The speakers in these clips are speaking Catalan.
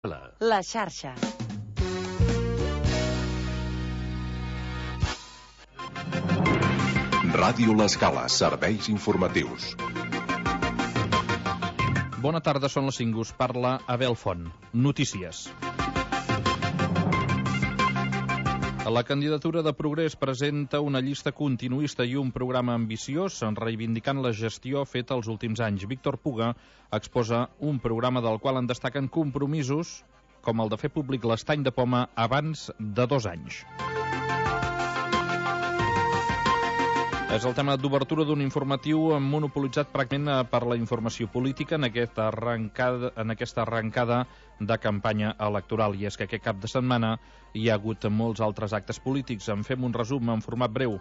La xarxa. Ràdio L'Escala, serveis informatius. Bona tarda, són les 5, us parla Abel Font. Notícies. La candidatura de Progrés presenta una llista continuista i un programa ambiciós reivindicant la gestió feta els últims anys. Víctor Puga exposa un programa del qual en destaquen compromisos com el de fer públic l'estany de poma abans de 2 anys. És el tema d'obertura d'un informatiu monopolitzat pràcticament per la informació política en aquesta arrencada de campanya electoral. I és que aquest cap de setmana hi ha hagut molts altres actes polítics. En fem un resum en format breu.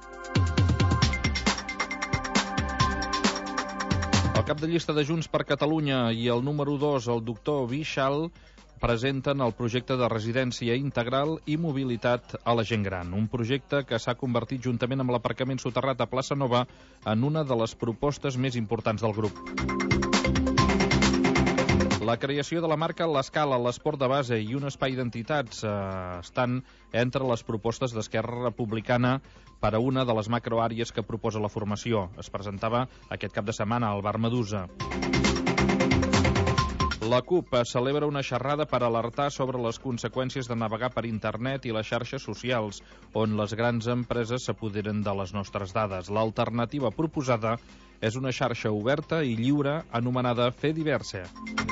El cap de llista de Junts per Catalunya i el número 2, el doctor Vishal, presenten el projecte de residència integral i mobilitat a la gent gran. Un projecte que s'ha convertit, juntament amb l'aparcament soterrat a Plaça Nova, en una de les propostes més importants del grup. La creació de la marca L'Escala, l'esport de base i un espai d'entitats estan entre les propostes d'Esquerra Republicana per a una de les macroàrees que proposa la formació. Es presentava aquest cap de setmana al Bar Medusa. La CUP celebra una xerrada per alertar sobre les conseqüències de navegar per internet i les xarxes socials, on les grans empreses s'apoderen de les nostres dades. L'alternativa proposada és una xarxa oberta i lliure anomenada Fediverse.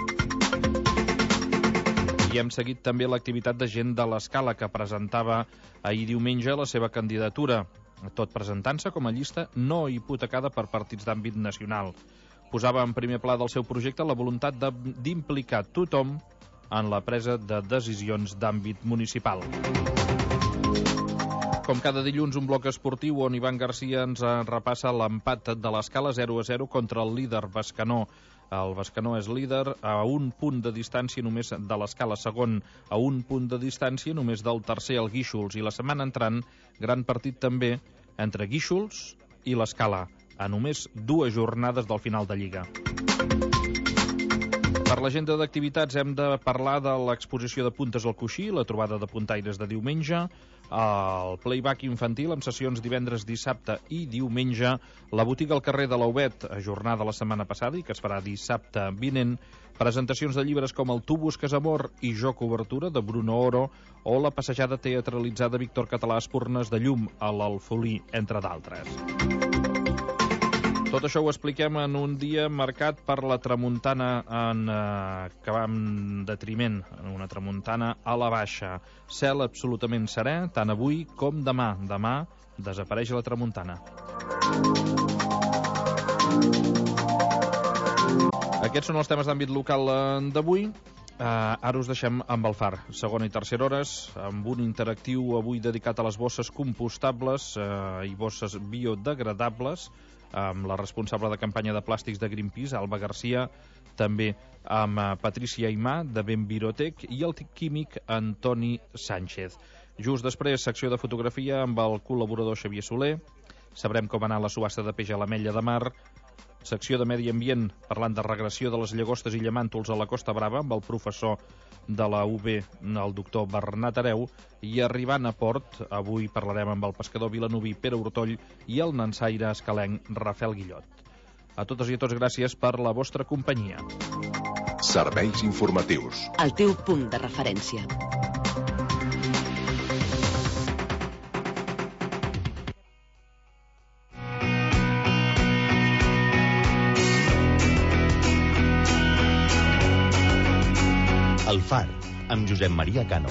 I hem seguit també l'activitat de gent de l'Escala, que presentava ahir diumenge la seva candidatura, tot presentant-se com a llista no hipotecada per partits d'àmbit nacional. Posava en primer pla del seu projecte la voluntat d'implicar tothom en la presa de decisions d'àmbit municipal. Com cada dilluns, un bloc esportiu on Ivan Garcia ens repassa l'empat de l'Escala 0-0 contra el líder Bescanó. El Bescanó és líder a un punt de distància només de l'Escala, segon a un punt de distància només del tercer, el Guíxols. I la setmana entrant, gran partit també entre Guíxols i l'Escala, a només 2 jornades del final de Lliga. Per l'agenda d'activitats hem de parlar de l'exposició de Puntes al Coixí, la trobada de puntaires de diumenge, el playback infantil amb sessions divendres, dissabte i diumenge, la botiga al carrer de l'Aubet, ajornada la setmana passada i que es farà dissabte vinent, presentacions de llibres com el Tu busques amor i Jo cobertura de Bruno Oro o la passejada teatralitzada Víctor Català a Espurnes de Llum a l'Alfolí, entre d'altres. Tot això ho expliquem en un dia marcat per la tramuntana que va en detriment, una tramuntana a la baixa. Cel absolutament serè, tant avui com demà. Demà desapareix la tramuntana. Aquests són els temes d'àmbit local d'avui. Ara us deixem amb el Far, segona i tercera hores, amb un interactiu avui dedicat a les bosses compostables i bosses biodegradables, amb la responsable de campanya de plàstics de Greenpeace, Alba Garcia, també amb Patricia Aimà, de Benvirotec, i el químic Antoni Sánchez. Just després, secció de fotografia amb el col·laborador Xavier Soler, sabrem com anar la subhasta de peix a l'Ametlla de Mar, secció de Medi Ambient, parlant de regressió de les llagostes i llamàntols a la Costa Brava, amb el professor de la UB, el doctor Bernat Areu, i arribant a port, avui parlarem amb el pescador vilanoví Pere Hortoll i el nansaire escalenc Rafael Guillot. A totes i a tots, gràcies per la vostra companyia. Serveis informatius. El teu punt de referència. El Far, amb Josep Maria Cano.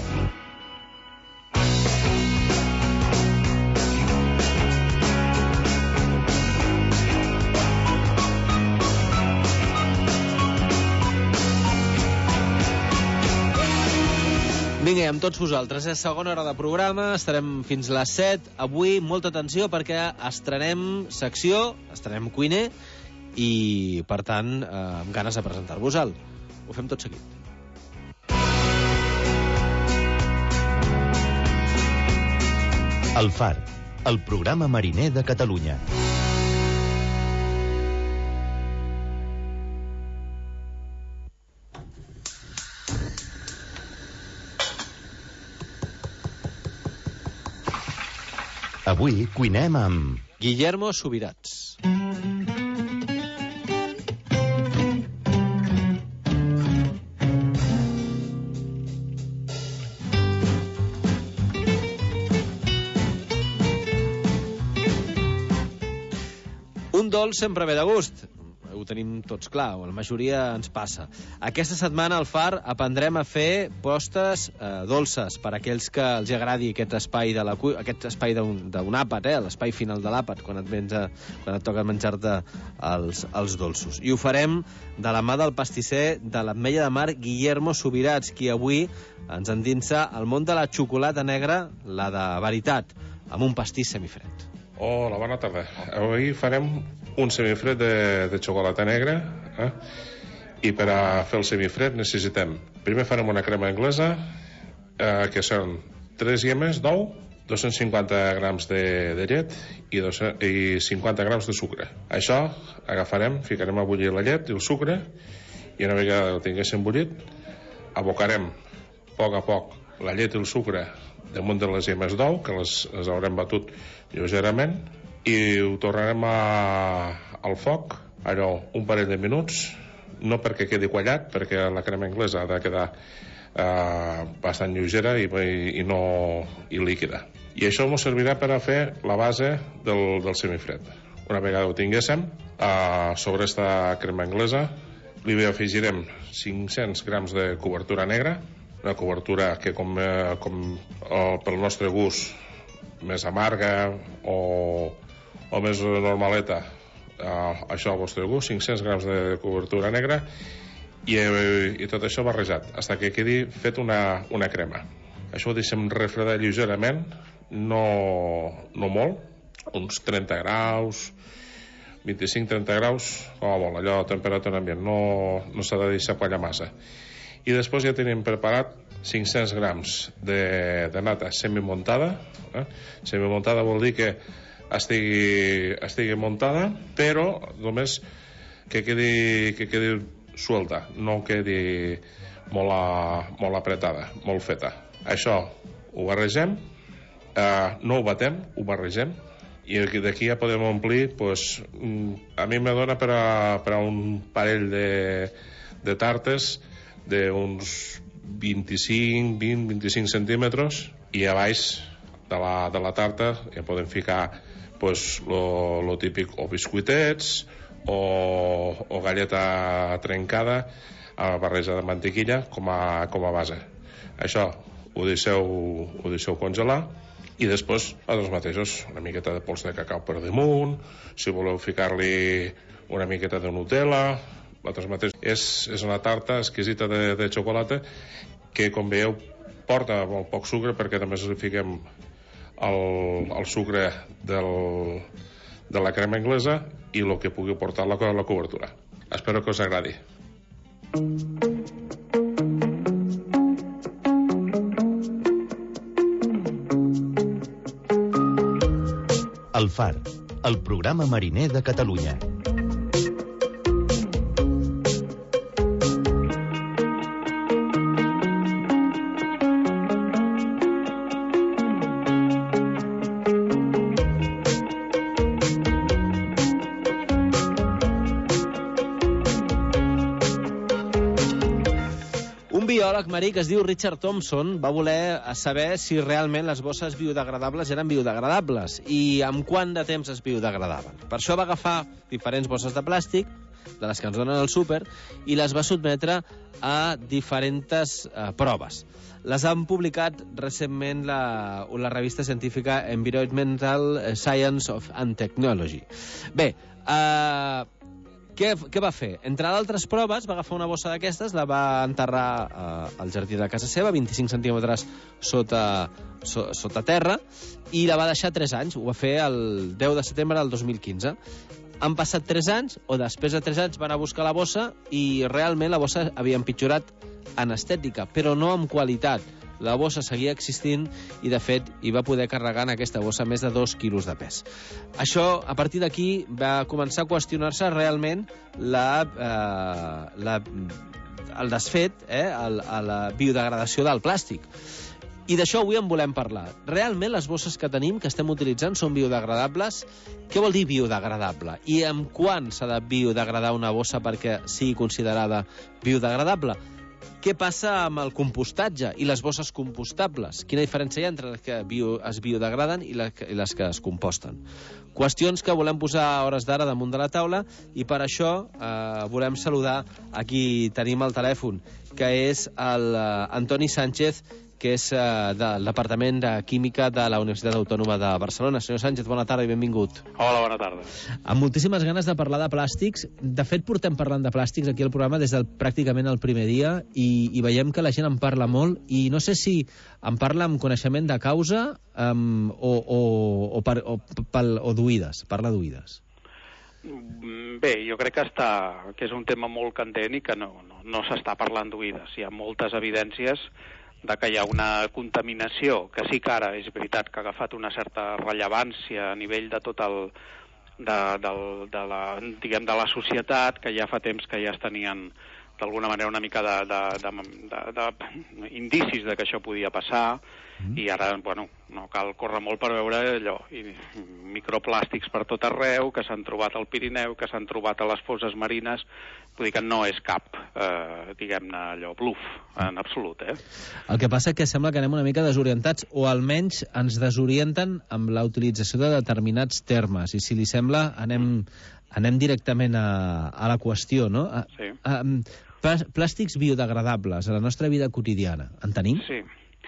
Vinga, amb tots vosaltres, és segona hora de programa, estarem fins les 7. Avui, molta atenció, perquè estrenem secció, estrenem cuiner, i, per tant, amb ganes de presentar-vos-el. Ho fem tot seguit. El Far, el programa mariner de Catalunya. Avui cuinem amb... Guillermo Subirats. Un dolç sempre ve de gust. Ho tenim tots clar, o la majoria ens passa. Aquesta setmana al Far aprendrem a fer postres dolces per a aquells que els agradi aquest espai d'un àpat, l'espai final de l'àpat, quan et toca menjar-te els dolços. I ho farem de la mà del pastisser de l'Ametlla de Mar, Guillermo Subirats, qui avui ens endinsa al món de la xocolata negra, la de veritat, amb un pastís semifred. Hola, bona tarda. Avui farem un semifred de xocolata negra, i per a fer el semifred necessitem... Primer farem una crema anglesa, que són 3 llemes d'ou, 250 grams de llet i 50 grams de sucre. Això agafarem, ficarem a bullir la llet i el sucre, i una vegada el tinguéssim bullit, abocarem a poc la llet i el sucre damunt de les llemes d'ou, que les haurem batut lleugerament, i ho tornarem al foc, allò, un parell de minuts, no perquè quedi quallat, perquè la crema anglesa ha de quedar bastant lleugera i líquida. I això ens servirà per a fer la base del semifred. Una vegada ho tinguéssim, sobre aquesta crema anglesa li afegirem 500 grams de cobertura negra, una cobertura que com pel nostre gust més amarga o més normaleta, això al vostre gust, 500 grams de cobertura negra, i tot això barrejat fins que quedi fet una crema. Això ho deixem refredar lleugerament, no molt, uns 30 graus, 25-30 graus, com a molt, allò a temperatura ambient, no s'ha de deixar quallar massa. I després ja tenim preparat 500 grams de nata semimuntada. Semimuntada vol dir que estigui muntada, però només que quedi suelta, no quedi molt apretada, molt feta. Això ho barregem, no ho batem, ho barregem, i d'aquí ja podem omplir, a mi me dona per a un parell de tartes d'uns 20-25 centímetres, i a baix de la tarta ja podem ficar lo típic, o biscuitets o galleta trencada a barreja de mantequilla com a base. Això ho deixeu congelar, i després els mateixos, una miqueta de pols de cacau per damunt, si voleu ficar-li una miqueta de Nutella. És una tarta exquisita de xocolata que, com veieu, porta molt poc sucre, perquè també li fiquem el sucre de la crema anglesa i el que pugui portar la cobertura. Espero que us agradi. El Far, el programa mariner de Catalunya. biòleg marí que es diu Richard Thompson va voler saber si realment les bosses biodegradables eren biodegradables i amb quant de temps es biodegradaven. Per això va agafar diferents bosses de plàstic, de les que ens donen al súper, i les va sotmetre a diferents proves. Les han publicat recentment la revista científica Environmental Science and Technology. Bé, què va fer? Entre d'altres proves, va agafar una bossa d'aquestes, la va enterrar al jardí de casa seva, 25 centímetres sota terra, i la va deixar 3 anys. Ho va fer el 10 de setembre del 2015. Han passat 3 anys, o després de 3 anys van a buscar la bossa, i realment la bossa havia empitjorat en estètica, però no en qualitat. La bossa seguia existint i, de fet, hi va poder carregar en aquesta bossa més de 2 quilos de pes. Això, a partir d'aquí, va començar a qüestionar-se realment el desfet, la biodegradació del plàstic. I d'això avui en volem parlar. Realment les bosses que tenim, que estem utilitzant, són biodegradables? Què vol dir biodegradable? I amb quan s'ha de biodegradar una bossa perquè sigui considerada biodegradable? Què passa amb el compostatge i les bosses compostables? Quina diferència hi ha entre les que es biodegraden i les que es composten? Qüestions que volem posar a hores d'ara damunt de la taula i per això volem saludar a qui tenim al telèfon, que és l'Antoni Sánchez, que és del Departament de Química de la Universitat Autònoma de Barcelona. Senyor Sánchez, bona tarda i benvingut. Hola, bona tarda. Amb moltíssimes ganes de parlar de plàstics. De fet, portem parlant de plàstics aquí al programa des del pràcticament el primer dia i veiem que la gent en parla molt i no sé si en parla amb coneixement de causa o d'oïdes, parla d'oïdes. Bé, jo crec que és un tema molt candent i que no s'està parlant d'oïdes. Hi ha moltes evidències de que hi ha una contaminació, que sí que ara és veritat que ha agafat una certa rellevància a nivell de tot de la societat, que ja fa temps que ja es tenien d'alguna manera una mica d'indicis de que això podia passar, i ara, bueno, no cal córrer molt per veure allò, i microplàstics per tot arreu, que s'han trobat al Pirineu, que s'han trobat a les fosses marines. Vull dir que no és cap, diguem-ne, allò, bluff, en absolut, El que passa que sembla que anem una mica desorientats, o almenys ens desorienten amb la utilització de determinats termes, i si li sembla, anem directament a la qüestió, no? Sí. Plàstics biodegradables a la nostra vida quotidiana, en tenim? Sí.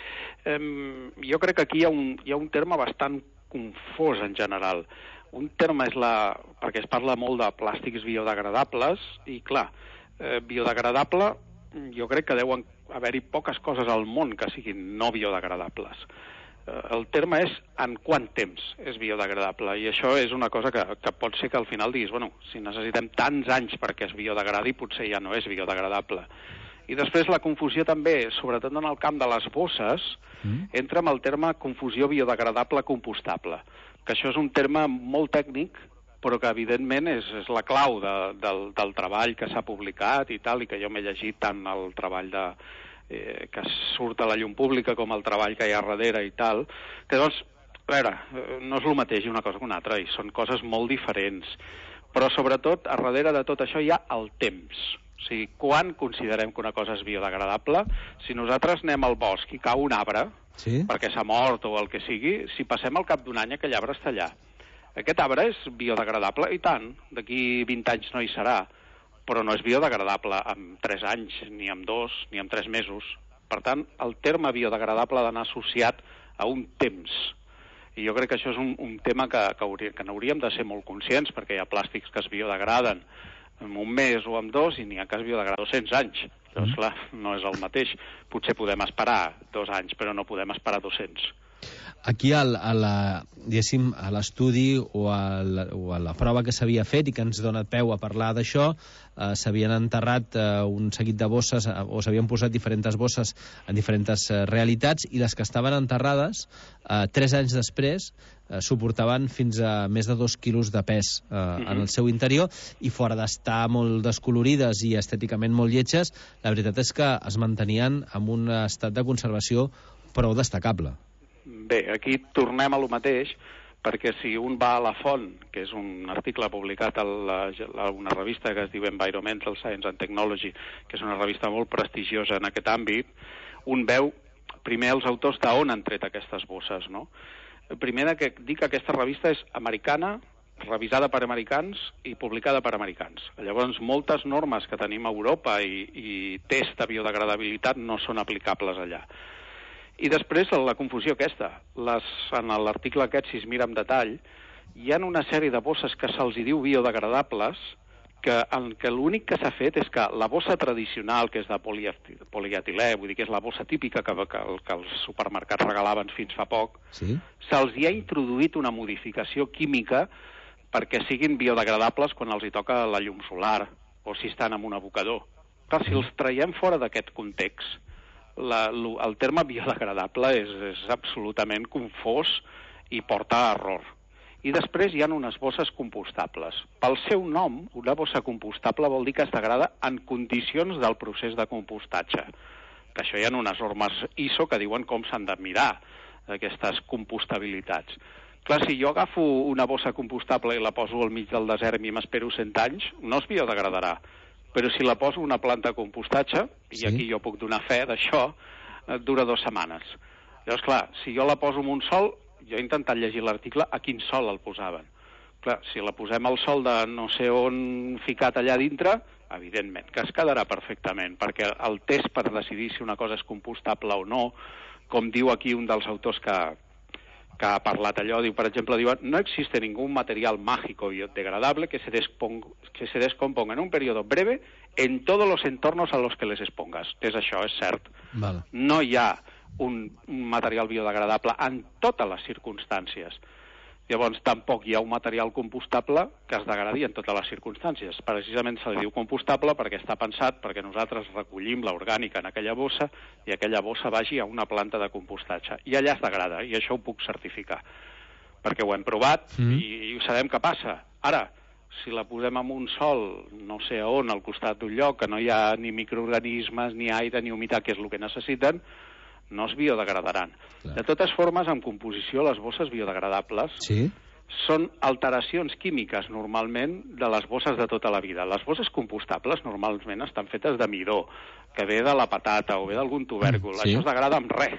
Jo crec que aquí hi ha un terme bastant confós en general. Un terme és perquè es parla molt de plàstics biodegradables i, clar, biodegradable jo crec que deuen haver-hi poques coses al món que siguin no biodegradables. El terme és en quant temps és biodegradable, i això és una cosa que pot ser que al final diguis, bueno, si necessitem tants anys perquè es biodegradi, potser ja no és biodegradable. I després la confusió també, sobretot en el camp de les bosses, entra amb el terme confusió biodegradable compostable, que això és un terme molt tècnic, però que evidentment és la clau del treball que s'ha publicat i tal, i que jo m'he llegit tant el treball que surt a la llum pública com el treball que hi ha darrere i tal, que doncs, a veure, no és el mateix una cosa que una altra, i són coses molt diferents, però sobretot, a darrere de tot això hi ha el temps. O sigui, quan considerem que una cosa és biodegradable? Si nosaltres anem al bosc i cau un arbre, perquè s'ha mort o el que sigui, si passem al cap d'un any aquell arbre està allà. Aquest arbre és biodegradable? I tant, d'aquí 20 anys no hi serà, però no és biodegradable amb 3 anys, ni amb 2, ni amb 3 mesos. Per tant, el terme biodegradable ha d'anar associat a un temps. I jo crec que això és un tema que n'hauríem de ser molt conscients, perquè hi ha plàstics que es biodegraden en un mes o en 2 i n'hi ha que es biodegraden 200 anys. Llavors, clar, no és el mateix. Potser podem esperar 2 anys, però no podem esperar 200. Aquí, a l'estudi o a la prova que s'havia fet i que ens dona peu a parlar d'això, s'havien enterrat un seguit de bosses, o s'havien posat diferents bosses en diferents realitats, i les que estaven enterrades, 3 anys després, suportaven fins a més de 2 quilos de pes en el seu interior, i fora d'estar molt descolorides i estèticament molt lletges, la veritat és que es mantenien en un estat de conservació prou destacable. Bé, aquí tornem a lo mateix, perquè si un va a la font, que és un article publicat a una revista que es diu Environmental Science and Technology, que és una revista molt prestigiosa en aquest àmbit, un veu primer els autors d'on han tret aquestes bosses, no? Primer que dic que aquesta revista és americana, revisada per americans i publicada per americans. Llavors, moltes normes que tenim a Europa i test de biodegradabilitat no són aplicables allà. I després, la confusió aquesta. En l'article aquest, si es mira en detall, hi ha una sèrie de bosses que se'ls diu biodegradables, en què l'únic que s'ha fet és que la bossa tradicional, que és de polietilè, vull dir que és la bossa típica que els supermercats regalaven fins fa poc, se'ls hi ha introduït una modificació química perquè siguin biodegradables quan els hi toca la llum solar o si estan en un abocador. Clar, si els traiem fora d'aquest context, el terme biodegradable és absolutament confós i porta a error. I després hi ha unes bosses compostables. Pel seu nom, una bossa compostable vol dir que es degrada en condicions del procés de compostatge, que això hi ha unes normes ISO que diuen com s'han de mirar aquestes compostabilitats. Clar, si jo agafo una bossa compostable i la poso al mig del desert i m'espero 100 anys, no es biodegradarà. Però si la poso una planta de compostatge, i aquí jo puc donar fe d'això, dura 2 setmanes. Llavors, clar, si jo la poso en un sòl, jo he intentat llegir l'article a quin sòl el posaven. Clar, si la posem al sòl de no sé on ficat allà dintre, evidentment que es quedarà perfectament, perquè el test per decidir si una cosa és compostable o no, com diu aquí un dels autors que ha parlat allò, diu, per exemple, diu, no existe ningún material mágico biodegradable que se descomponga en un periodo breve en todos los entornos a los que les expongas. És això, és cert. Val. No hi ha un material biodegradable en totes les circumstàncies. Llavors, tampoc hi ha un material compostable que es degradi en totes les circumstàncies. Precisament se li diu compostable perquè està pensat perquè nosaltres recollim l'orgànica en aquella bossa i aquella bossa vagi a una planta de compostatge. I allà es degrada, i això ho puc certificar. Perquè ho hem provat i ho sabem què passa. Ara, si la posem en un sòl, no sé on, al costat d'un lloc, que no hi ha ni microorganismes, ni aire, ni humitat, que és el que necessiten, no es biodegradaran. Clar. De totes formes, en composició, les bosses biodegradables són alteracions químiques, normalment, de les bosses de tota la vida. Les bosses compostables, normalment, estan fetes de midó, que ve de la patata o ve d'algun tubèrcul. Això es degrada amb res.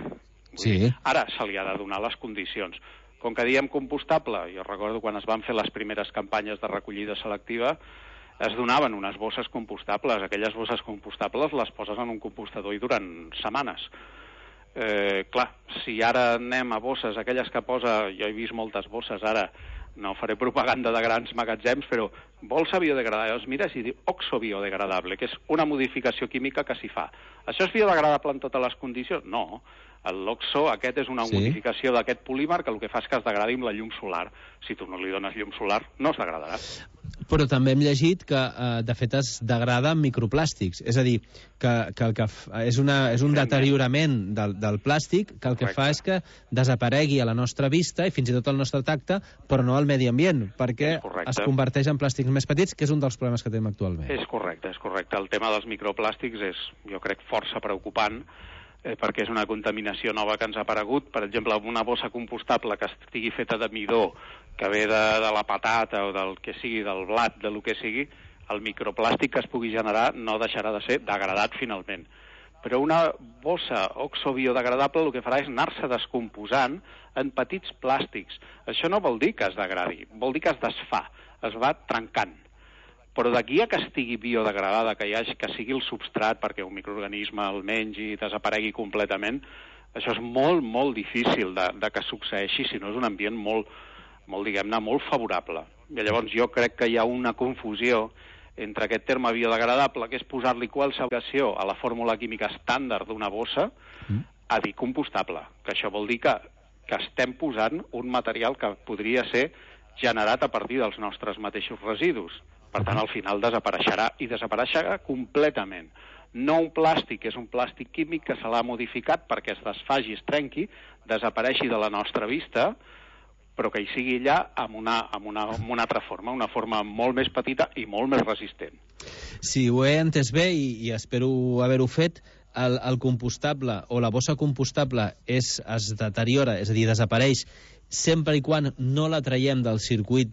Ara se li ha de donar les condicions. Com que diem compostable, jo recordo quan es van fer les primeres campanyes de recollida selectiva, es donaven unes bosses compostables. Aquelles bosses compostables les poses en un compostador i duren setmanes. Clar, si ara anem a bosses, aquelles que posa, jo he vist moltes bosses ara, no faré propaganda de grans magatzems, però bolsa biodegradable, mires i diu oxo biodegradable, que és una modificació química que s'hi fa. Això és biodegradable en totes les condicions? No. L'oxo, aquest és una modificació d'aquest polímer que el que fa és que es degradi amb la llum solar. Si tu no li dones llum solar, no es degradarà. Però també hem llegit que, de fet, es degrada amb microplàstics. És a dir, que és un deteriorament del plàstic que el que fa és que desaparegui a la nostra vista i fins i tot al nostre tacte, però no al medi ambient, perquè es converteix en plàstics més petits, que és un dels problemes que tenim actualment. És correcte, és correcte. El tema dels microplàstics és, jo crec, força preocupant, perquè és una contaminació nova que ens ha aparegut. Per exemple, una bossa compostable que estigui feta de midó, que ve de la patata o del que sigui, del blat, del que sigui, el microplàstic que es pugui generar no deixarà de ser degradat finalment. Però una bossa oxobiodegradable el que farà és anar-se descomposant en petits plàstics. Això no vol dir que es degradi, vol dir que es desfà, es va trencant. Però d'aquí a que estigui biodegradada, que sigui el substrat perquè un microorganisme el mengi i desaparegui completament, això és molt, molt difícil de que succeeixi si no és un ambient molt, diguem-ne, molt favorable. I llavors jo crec que hi ha una confusió entre aquest terme biodegradable, que és posar-li qualsevol a la fórmula química estàndard d'una bossa, a dir compostable, que això vol dir que estem posant un material que podria ser generat a partir dels nostres mateixos residus. Per tant, al final desapareixerà, i desapareixerà completament. No un plàstic, que és un plàstic químic que se l'ha modificat perquè es desfaci, es trenqui, desapareixi de la nostra vista, però que hi sigui allà amb una altra forma, una forma molt més petita i molt més resistent. Si ho he entès bé, i espero haver-ho fet, el compostable o la bossa compostable es deteriora, és a dir, desapareix, sempre i quan no la traiem del circuit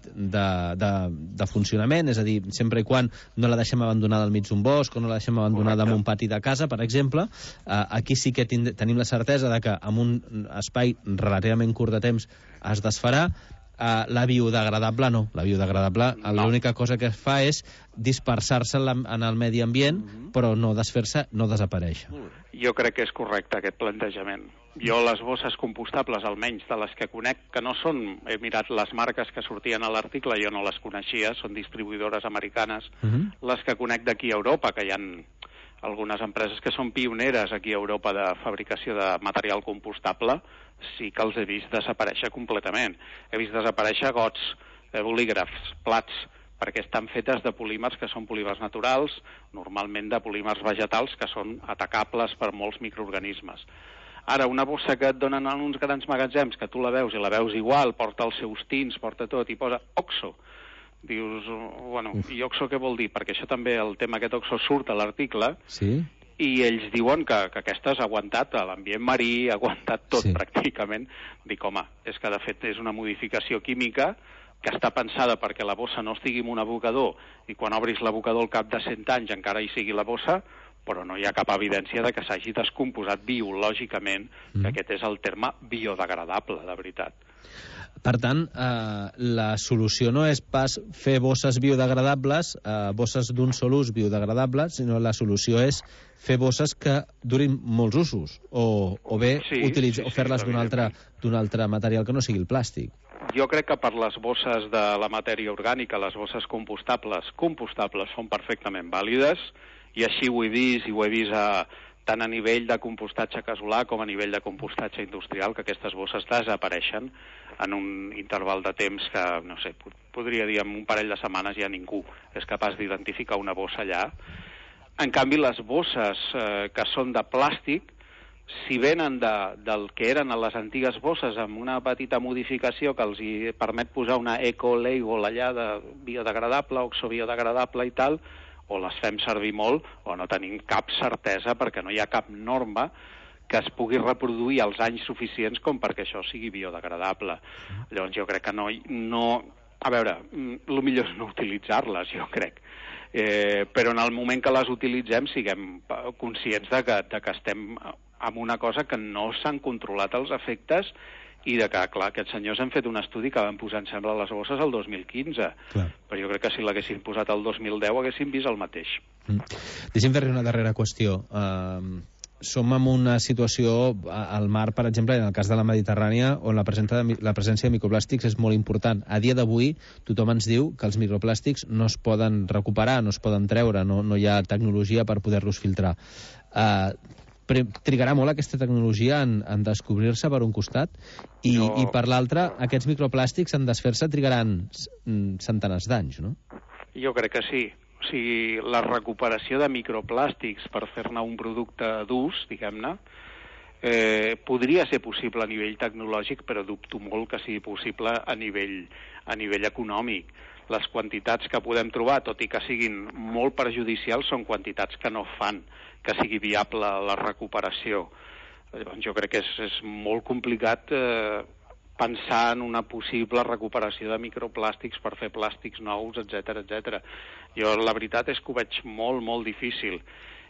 de funcionament, és a dir, sempre i quan no la deixem abandonada al mig d'un bosc o no la deixem abandonada en un pati de casa, per exemple, aquí sí que tenim la certesa de que en un espai relativament curt de temps es desfarà. La biodegradable no. La biodegradable l'única cosa que fa és dispersar-se en el medi ambient, però no desfer-se, no desaparèixer. Jo crec que és correcte aquest plantejament. Jo les bosses compostables, almenys de les que conec, que no són, he mirat les marques que sortien a l'article, jo no les coneixia, són distribuïdores americanes, les que conec d'aquí a Europa, que hi ha algunes empreses que són pioneres aquí a Europa de fabricació de material compostable, sí que els he vist desaparèixer completament. He vist desaparèixer gots, bolígrafs, plats, perquè estan fetes de polímers que són polímers naturals, normalment de polímers vegetals que són atacables per molts microorganismes. Ara, una bossa que et donen en uns grans magatzems, que tu la veus i la veus igual, porta els seus tins, porta tot, i posa oxo. Dius, bueno, i oxo què vol dir? Perquè això també, el tema aquest oxo surt a l'article, i ells diuen que aquesta ha aguantat l'ambient marí, ha aguantat tot pràcticament. Dic, home, és que de fet és una modificació química que està pensada perquè la bossa no estigui en un abocador i quan obris l'abocador al cap de 100 anys encara hi sigui la bossa, però no hi ha cap evidència de que s'hagi descomposat biològicament, que aquest és el terme biodegradable, de veritat. Per tant, la solució no és pas fer bosses biodegradables, bosses d'un sol ús biodegradables, sinó la solució és fer bosses que durin molts usos, o bé o fer-les d'un altre material que no sigui el plàstic. Jo crec que per les bosses de la matèria orgànica, les bosses compostables són perfectament vàlides, i així ho he vist, i ho he vist tant a nivell de compostatge casolà com a nivell de compostatge industrial, que aquestes bosses desapareixen en un interval de temps que, no sé, podria dir en un parell de setmanes ja ningú és capaç d'identificar una bossa allà. En canvi, les bosses que són de plàstic, si venen del que eren a les antigues bosses amb una petita modificació que els hi permet posar una eco-label allà de biodegradable, oxobiodegradable i tal, o les fem servir molt, o no tenim cap certesa perquè no hi ha cap norma que es pugui reproduir als anys suficients com perquè això sigui biodegradable. Llavors jo crec que no... A veure, el millor és no utilitzar-les, jo crec. Però en el moment que les utilitzem siguem conscients de que estem amb una cosa que no s'han controlat els efectes i de que, clar, aquests senyors han fet un estudi que van posar, em sembla, les bosses el 2015. Clar. Però jo crec que si l'haguessin posat el 2010 haguessin vist el mateix. Deixi'm fer-li una darrera qüestió. Som en una situació al mar, per exemple, en el cas de la Mediterrània, on la presència de microplàstics és molt important. A dia d'avui, tothom ens diu que els microplàstics no es poden recuperar, no es poden treure, no hi ha tecnologia per poder-los filtrar. Trigarà molt aquesta tecnologia en descobrir-se per un costat i per l'altre, aquests microplàstics en desfer-se trigaran centenars d'anys, no? Jo crec que sí. O sigui, la recuperació de microplàstics per fer-ne un producte d'ús, diguem-ne, podria ser possible a nivell tecnològic, però dubto molt que sigui possible a nivell econòmic. Les quantitats que podem trobar, tot i que siguin molt perjudicials, són quantitats que no fan que sigui viable la recuperació. Llavors, jo crec que és molt complicat pensar en una possible recuperació de microplàstics per fer plàstics nous, etc etc. Jo la veritat és que ho veig molt, molt difícil.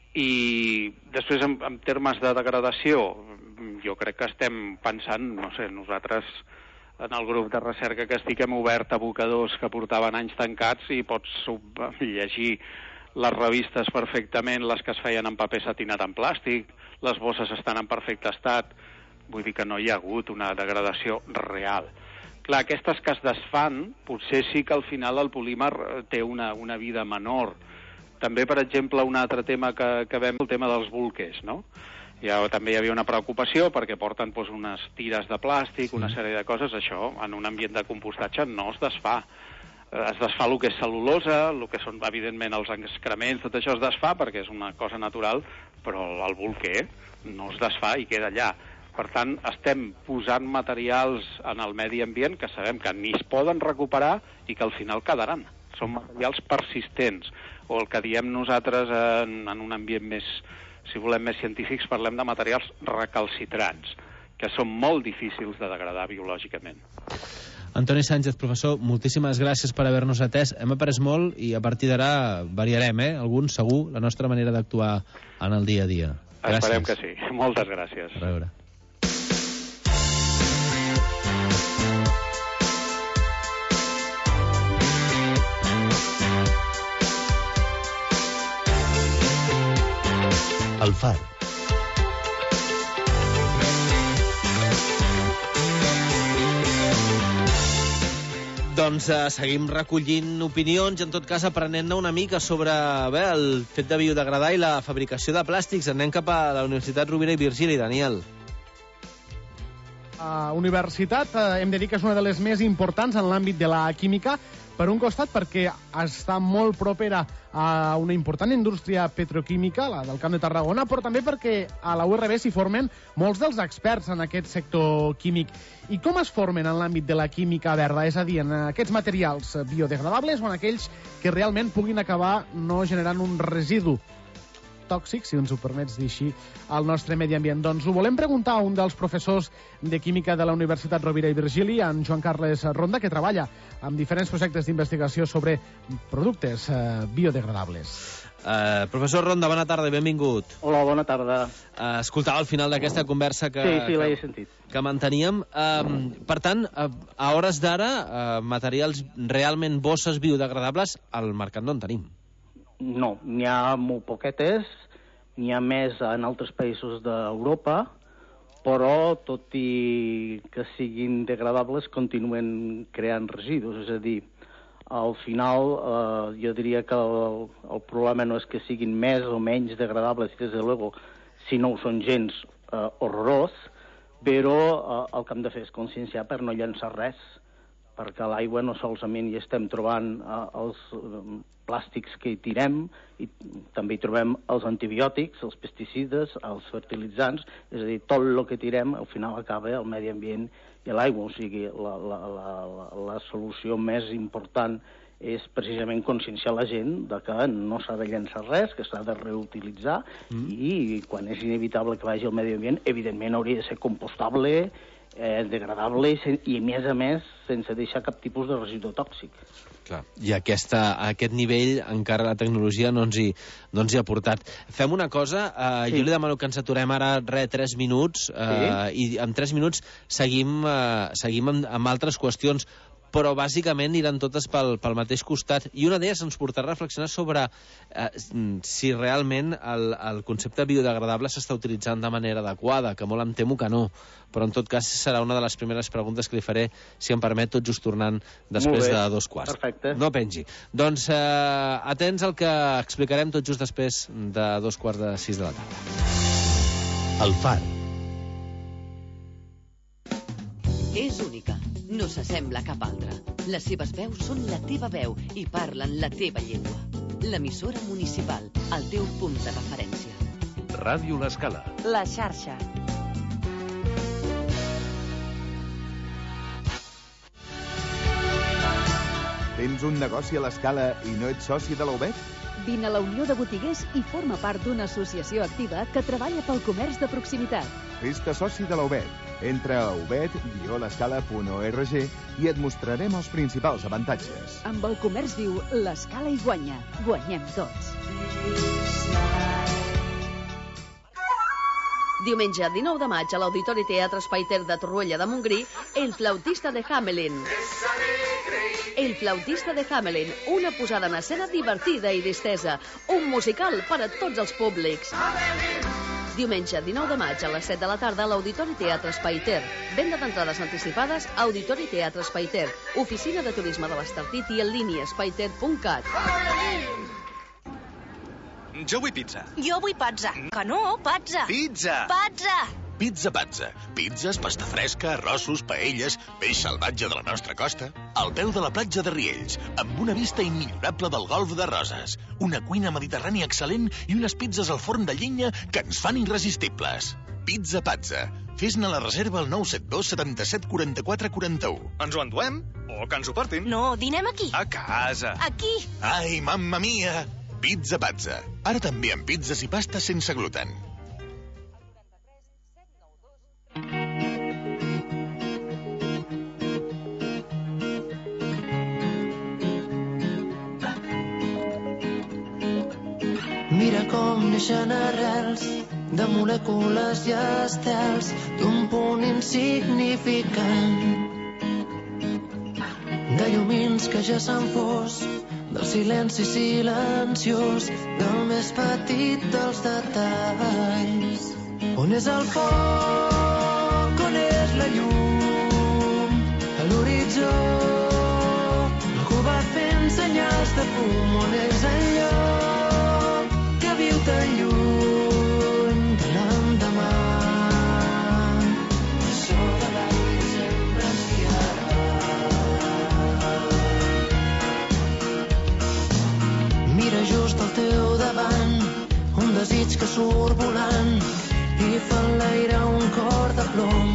I després, en termes de degradació, jo crec que estem pensant, no sé, nosaltres en el grup de recerca que estic hem obert abocadors que portaven anys tancats i pots llegir les revistes perfectament, les que es feien en paper satinat en plàstic, les bosses estan en perfecte estat, vull dir que no hi ha hagut una degradació real. Clar, aquestes que es desfan, potser sí que al final el polímer té una vida menor. També, per exemple, un altre tema que vam, el tema dels bolquers, no? També hi havia una preocupació perquè porten unes tires de plàstic, una sèrie de coses, això en un ambient de compostatge no es desfà. Es desfà el que és cel·lulosa, el que són, evidentment, els excrements, tot això es desfà perquè és una cosa natural, però el bolquer no es desfà i queda allà. Per tant, estem posant materials en el medi ambient que sabem que ni es poden recuperar i que al final quedaran. Són materials persistents, o el que diem nosaltres en un ambient més, si volem, més científics, parlem de materials recalcitrants, que són molt difícils de degradar biològicament. Antoni Sánchez, professor, moltíssimes gràcies per haver-nos atès. Hem après molt i a partir d'ara variarem, alguns segur, la nostra manera d'actuar en el dia a dia. Gràcies. Esperem que sí. Moltes gràcies. A veure. El Far. Doncs seguim recollint opinions i en tot cas aprenent-ne una mica sobre el fet de biodegradar i la fabricació de plàstics. Anem cap a la Universitat Rovira i Virgili, Daniel. Universitat, hem de dir que és una de les més importants en l'àmbit de la química, per un costat perquè està molt propera a una important indústria petroquímica, la del Camp de Tarragona, però també perquè a la URB s'hi formen molts dels experts en aquest sector químic. I com es formen en l'àmbit de la química verda? És a dir, en aquests materials biodegradables o en aquells que realment puguin acabar no generant un residu? tòxics, si ens ho permets dir així, al nostre medi ambient. Doncs ho volem preguntar a un dels professors de Química de la Universitat Rovira i Virgili, en Joan Carles Ronda, que treballa amb diferents projectes d'investigació sobre productes biodegradables. Professor Ronda, bona tarda i benvingut. Hola, bona tarda. Escoltava al final d'aquesta conversa que l'he sentit. Que manteníem. Per tant, a hores d'ara, materials realment bosses biodegradables al mercat no en tenim. No, n'hi ha molt poquetes, n'hi ha més en altres països d'Europa, però tot i que siguin degradables continuen creant residus, és a dir, al final jo diria que el problema no és que siguin més o menys degradables, des de luego, si no ho són gens, horrorós, però el que hem de fer és conscienciar per no llançar res, perquè a l'aigua no solament hi estem trobant els plàstics que hi tirem, i també hi trobem els antibiòtics, els pesticides, els fertilitzants, és a dir, tot el que tirem al final acaba al medi ambient i a l'aigua. O sigui, la solució més important és precisament conscienciar la gent de que no s'ha de llançar res, que s'ha de reutilitzar, i quan és inevitable que vagi al medi ambient, evidentment hauria de ser compostable, degradable i, a més, sense deixar cap tipus de residu tòxic. Clar. I a aquest nivell encara la tecnologia no ens hi ha portat. Fem una cosa, jo li demano que ens aturem ara 3 minuts, i en 3 minuts seguim amb altres qüestions, però bàsicament iran totes pel mateix costat. I una d'elles ens portarà a reflexionar sobre si realment el concepte biodegradable s'està utilitzant de manera adequada, que molt em temo que no. Però en tot cas serà una de les primeres preguntes que li faré, si em permet, tot just tornant després de 2:15. Perfecte. No pengi. Doncs atents al que explicarem tot just després de 5:45 de la tarda. El Far. És única. No s'assembla a cap altra. Les seves veus són la teva veu i parlen la teva llengua. L'emissora municipal, el teu punt de referència. Ràdio L'Escala. La xarxa. Tens un negoci a l'Escala i no ets soci de la UBET? Vine a la Unió de Botiguers i forma part d'una associació activa que treballa pel comerç de proximitat. Fes-te soci de la UBET. Entra a ubet-l'escala.org i et mostrarem els principals avantatges. Amb el comerç viu, l'Escala hi guanya. Guanyem tots. Diumenge 19 de maig a l'Auditori Teatre Espai Ter de Torroella de Montgrí, El flautista de Hamelin. El flautista de Hamelin, una posada en escena divertida i distesa. Un musical per a tots els públics. Diumenge 19 de maig a les 7 de la tarda a l'Auditori Teatre Espai Ter. Venda d'entrades anticipades a Auditori Teatre Espai Ter. Oficina de Turisme de l'Estartit i en línia espaiter.cat. Jo vull pizza. Jo vull pazza. Que no, pazza. Pizza. Pazza. Pizza Pazza. Pizzas, pasta fresca, arrossos, paelles, peix salvatge de la nostra costa. Al peu de la platja de Riells, amb una vista immillorable del golf de Roses. Una cuina mediterrània excel·lent i unes pizzas al forn de llenya que ens fan irresistibles. Pizza Pazza. Fes-ne la reserva al 972 77 44 41. Ens ho enduem? O que ens ho portin? No, dinem aquí. A casa. Aquí. Ai, mamma mia! Pizza Pazza. Ara també amb pizzas i pastes sense gluten. Mira com neixen arrels de molècules i estels d'un punt insignificant, de llumins que ja s'han fos, del silenci silenciós, del més petit dels detalls. On és el foc? On és la llum? A l'horitzó algú va fent senyals de fum. On és el lloc que viu tan lluny de l'endemà? El so de l'aigua sempre ens guiarà. Mira just al teu davant un desig que surt volant i fa en l'aire un cor de plom.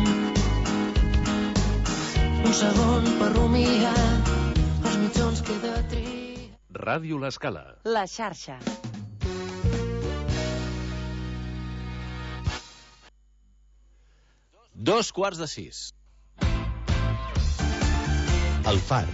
Un segon per rumiar els mitjons que he de triar. Ràdio L'Escala. La xarxa. 5:45. El Far.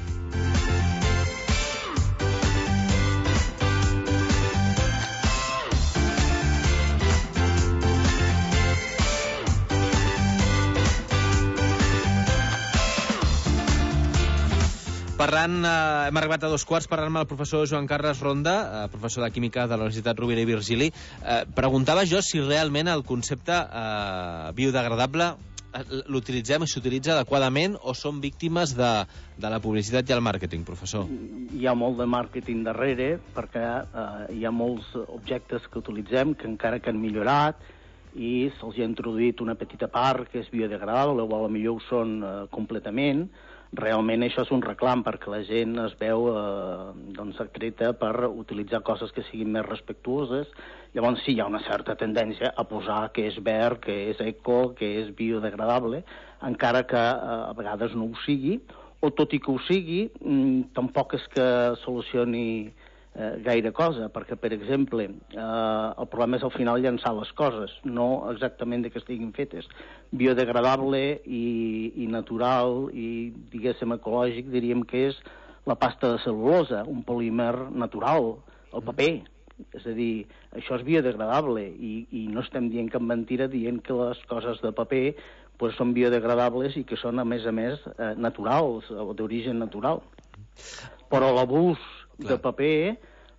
Hem arribat a 2:15 parlant amb el professor Joan Carles Ronda, professor de Química de la Universitat Rovira i Virgili. Preguntava jo si realment el concepte biodegradable l'utilitzem i s'utilitza adequadament o som víctimes de la publicitat i el màrqueting, professor? Hi ha molt de màrqueting darrere perquè hi ha molts objectes que utilitzem que encara que han millorat i se'ls ha introduït una petita part que és biodegradable o potser ho són completament. Realment això és un reclam perquè la gent es veu atreta per utilitzar coses que siguin més respectuoses. Llavors sí, hi ha una certa tendència a posar que és verd, que és eco, que és biodegradable, encara que a vegades no ho sigui, o tot i que ho sigui, tampoc és que solucioni gaire cosa, perquè, per exemple, el problema és al final llançar les coses, no exactament de que estiguin fetes. Biodegradable i natural i, diguéssim, ecològic, diríem que és la pasta de cel·lulosa, un polímer natural, el paper. És a dir, això és biodegradable i no estem dient cap mentira dient que les coses de paper són biodegradables i que són, a més, naturals, o d'origen natural. Però l'abús de paper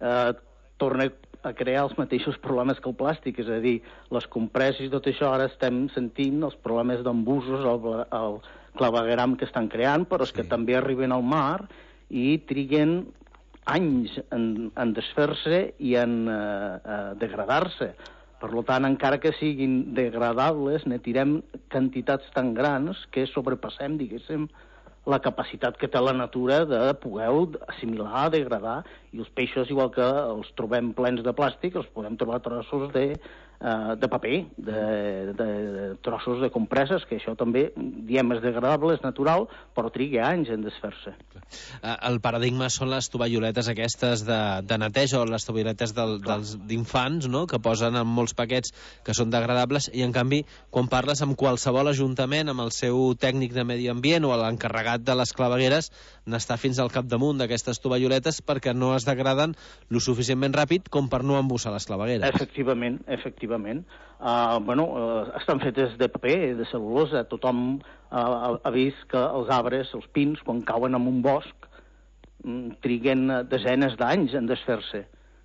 torna a crear els mateixos problemes que el plàstic, és a dir, les compresses i tot això, ara estem sentint els problemes d'embusos, el clavegueram que estan creant, però és que també arriben al mar i triguen anys en desfer-se i en degradar-se. Per tant, encara que siguin degradables, ne tirem quantitats tan grans que sobrepassem, diguéssim, la capacitat que té la natura de poder assimilar, degradar, i els peixos, igual que els trobem plens de plàstic, els podem trobar trossos de paper, de trossos de compreses, que això també, diem, és degradable, és natural, però triga anys en desfer-se. El paradigma són les tovalloletes aquestes de neteja o les tovalloletes d'infants, no?, que posen en molts paquets que són degradables, i en canvi, quan parles amb qualsevol ajuntament, amb el seu tècnic de medi ambient o l'encarregat de les clavegueres, n'està fins al capdamunt d'aquestes tovalloletes perquè no es degraden lo suficientment ràpid com per no embussar les clavegueres. Efectivament. Estan fetes de paper, de cel·lulosa. Tothom ha vist que els arbres, els pins, quan cauen en un bosc, triguen desenes d'anys en desfer-se.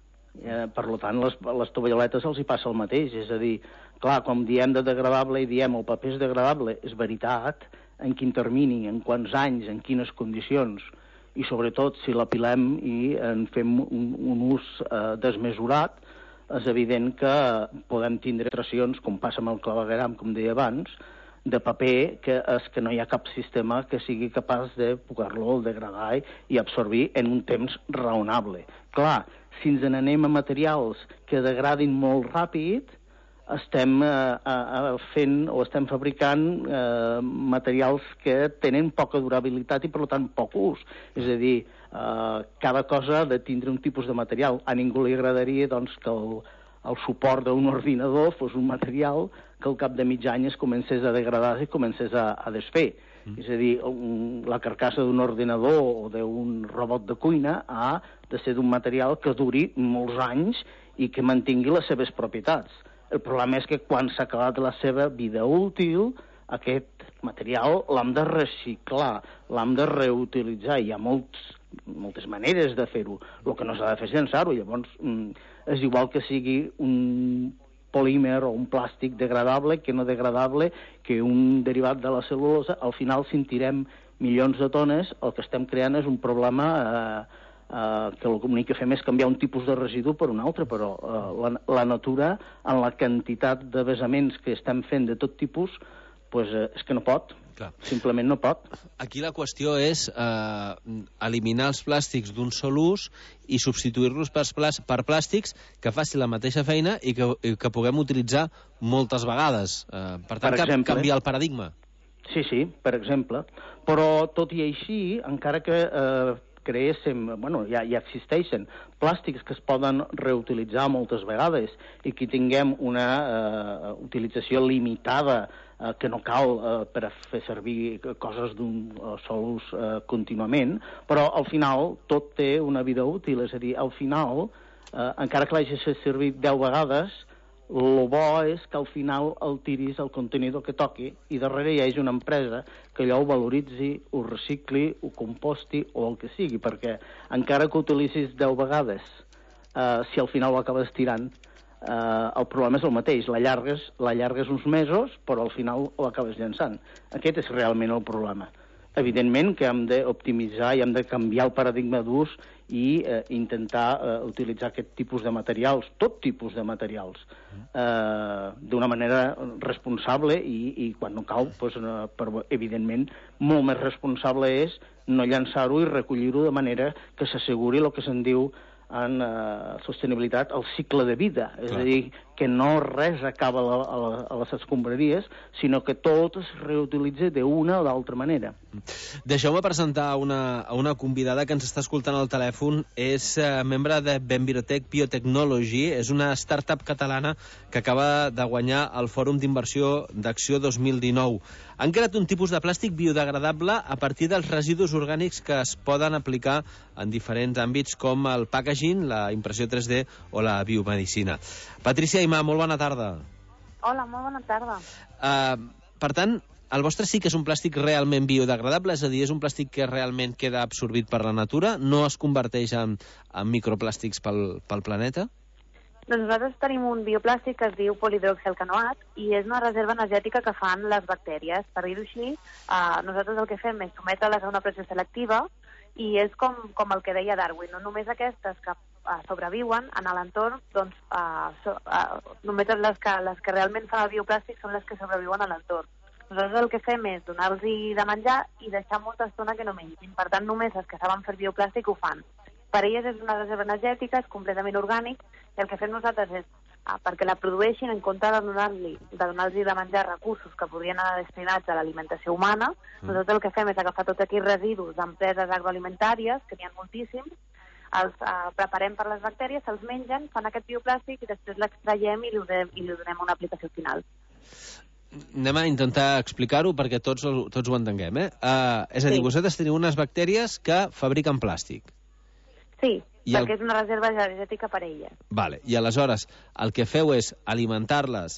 Per tant, les tovalloletes els hi passa el mateix. És a dir, clar, com diem de degradable i diem el paper és degradable, és veritat, en quin termini, en quants anys, en quines condicions, i sobretot si l'apilem i en fem un ús desmesurat, és evident que podem tindre tracions, com passa amb el clavegueram, com deia abans, de paper, que és que no hi ha cap sistema que sigui capaç de poder-lo degradar i absorbir en un temps raonable. Clar, si ens n'anem a materials que degradin molt ràpid, estem fent o estem fabricant materials que tenen poca durabilitat i, per tant, poc ús. És a dir, cada cosa ha de tindre un tipus de material. A ningú li agradaria doncs, que el suport d'un ordinador fos un material que al cap de mig any es comencés a degradar i comencés a desfer. És a dir, la carcassa d'un ordinador o d'un robot de cuina ha de ser d'un material que duri molts anys i que mantingui les seves propietats. El problema és que quan s'ha acabat la seva vida útil, aquest material l'hem de reciclar, l'hem de reutilitzar. Hi ha moltes maneres de fer-ho. El que no s'ha de fer és llançar-ho. Llavors, és igual que sigui un polímer o un plàstic degradable que no degradable, que un derivat de la cel·lulosa. Al final, si en tirem milions de tones, el que estem creant és un problema que l'únic que fem és canviar un tipus de residu per un altre, però la natura, en la quantitat de vessaments que estem fent de tot tipus, és que no pot. Clar. Simplement no pot. Aquí la qüestió és eliminar els plàstics d'un sol ús i substituir-los per plàstics que facin la mateixa feina i que puguem utilitzar moltes vegades. Per tant, canviar el paradigma. Sí, per exemple. Però, tot i així, encara que creéssim, ja existeixen plàstics que es poden reutilitzar moltes vegades i que tinguem una utilització limitada que no cal per a fer servir coses d'un sol ús contínuament, però al final tot té una vida útil, és a dir, al final, encara que l'hagi servit 10 vegades, el bo és que al final el tiris al contenidor que toqui i darrere hi hagi una empresa que allò ho valoritzi, ho recicli, ho composti o el que sigui, perquè encara que ho utilitzis 10 vegades, si al final ho acabes tirant, el problema és el mateix. L'allargues uns mesos, però al final ho acabes llançant. Aquest és realment el problema. Evidentment que hem d'optimitzar i hem de canviar el paradigma d'ús i intentar utilitzar aquest tipus de materials, tot tipus de materials, d'una manera responsable i quan no cal, però evidentment molt més responsable és no llançar-ho i recollir-ho de manera que s'asseguri el que se'n diu en sostenibilitat el cicle de vida, és a dir, que no res acaba a les escombraries, sinó que tot es reutilitza d'una o d'altra manera. Deixeu-me presentar una convidada que ens està escoltant al telèfon. És membre de Benvirotech Biotechnology, és una startup catalana que acaba de guanyar el Fòrum d'Inversió d'Acció 2019. Han creat un tipus de plàstic biodegradable a partir dels residus orgànics que es poden aplicar en diferents àmbits com el packaging, la impressió 3D o la biomedicina. Patricia Aimà, molt bona tarda. Hola, molt bona tarda. Per tant, el vostre sí que és un plàstic realment biodegradable, és a dir, és un plàstic que realment queda absorbit per la natura, no es converteix en microplàstics pel planeta? Doncs nosaltres tenim un bioplàstic que es diu polihidroxialcanoat i és una reserva energètica que fan les bactèries. Per dir-ho així, nosaltres el que fem és sometre-les a una pressió selectiva i és com el que deia Darwin, no? Només aquestes que sobreviuen en l'entorn, doncs només les que realment fan el bioplàstic són les que sobreviuen a l'entorn. Nosaltres el que fem és donar-los de menjar i deixar molta estona que no mengin. Per tant, només les que saben fer bioplàstic ho fan. Per elles és una reserva energètica, és completament orgànic, i el que fem nosaltres és, perquè la produeixin, en compte de donar-los de menjar recursos que podrien anar destinats a l'alimentació humana, nosaltres el que fem és agafar tots aquells residus d'empreses agroalimentàries, que n'hi ha moltíssims, els preparem per les bactèries, se'ls mengen, fan aquest bioplàstic i després l'extraiem i li donem una aplicació final. Anem a intentar explicar-ho perquè tots ho entenguem, és a dir, vosaltres teniu unes bactèries que fabriquen plàstic. Sí, perquè és una reserva energètica per a elles. Vale. I aleshores el que feu és alimentar-les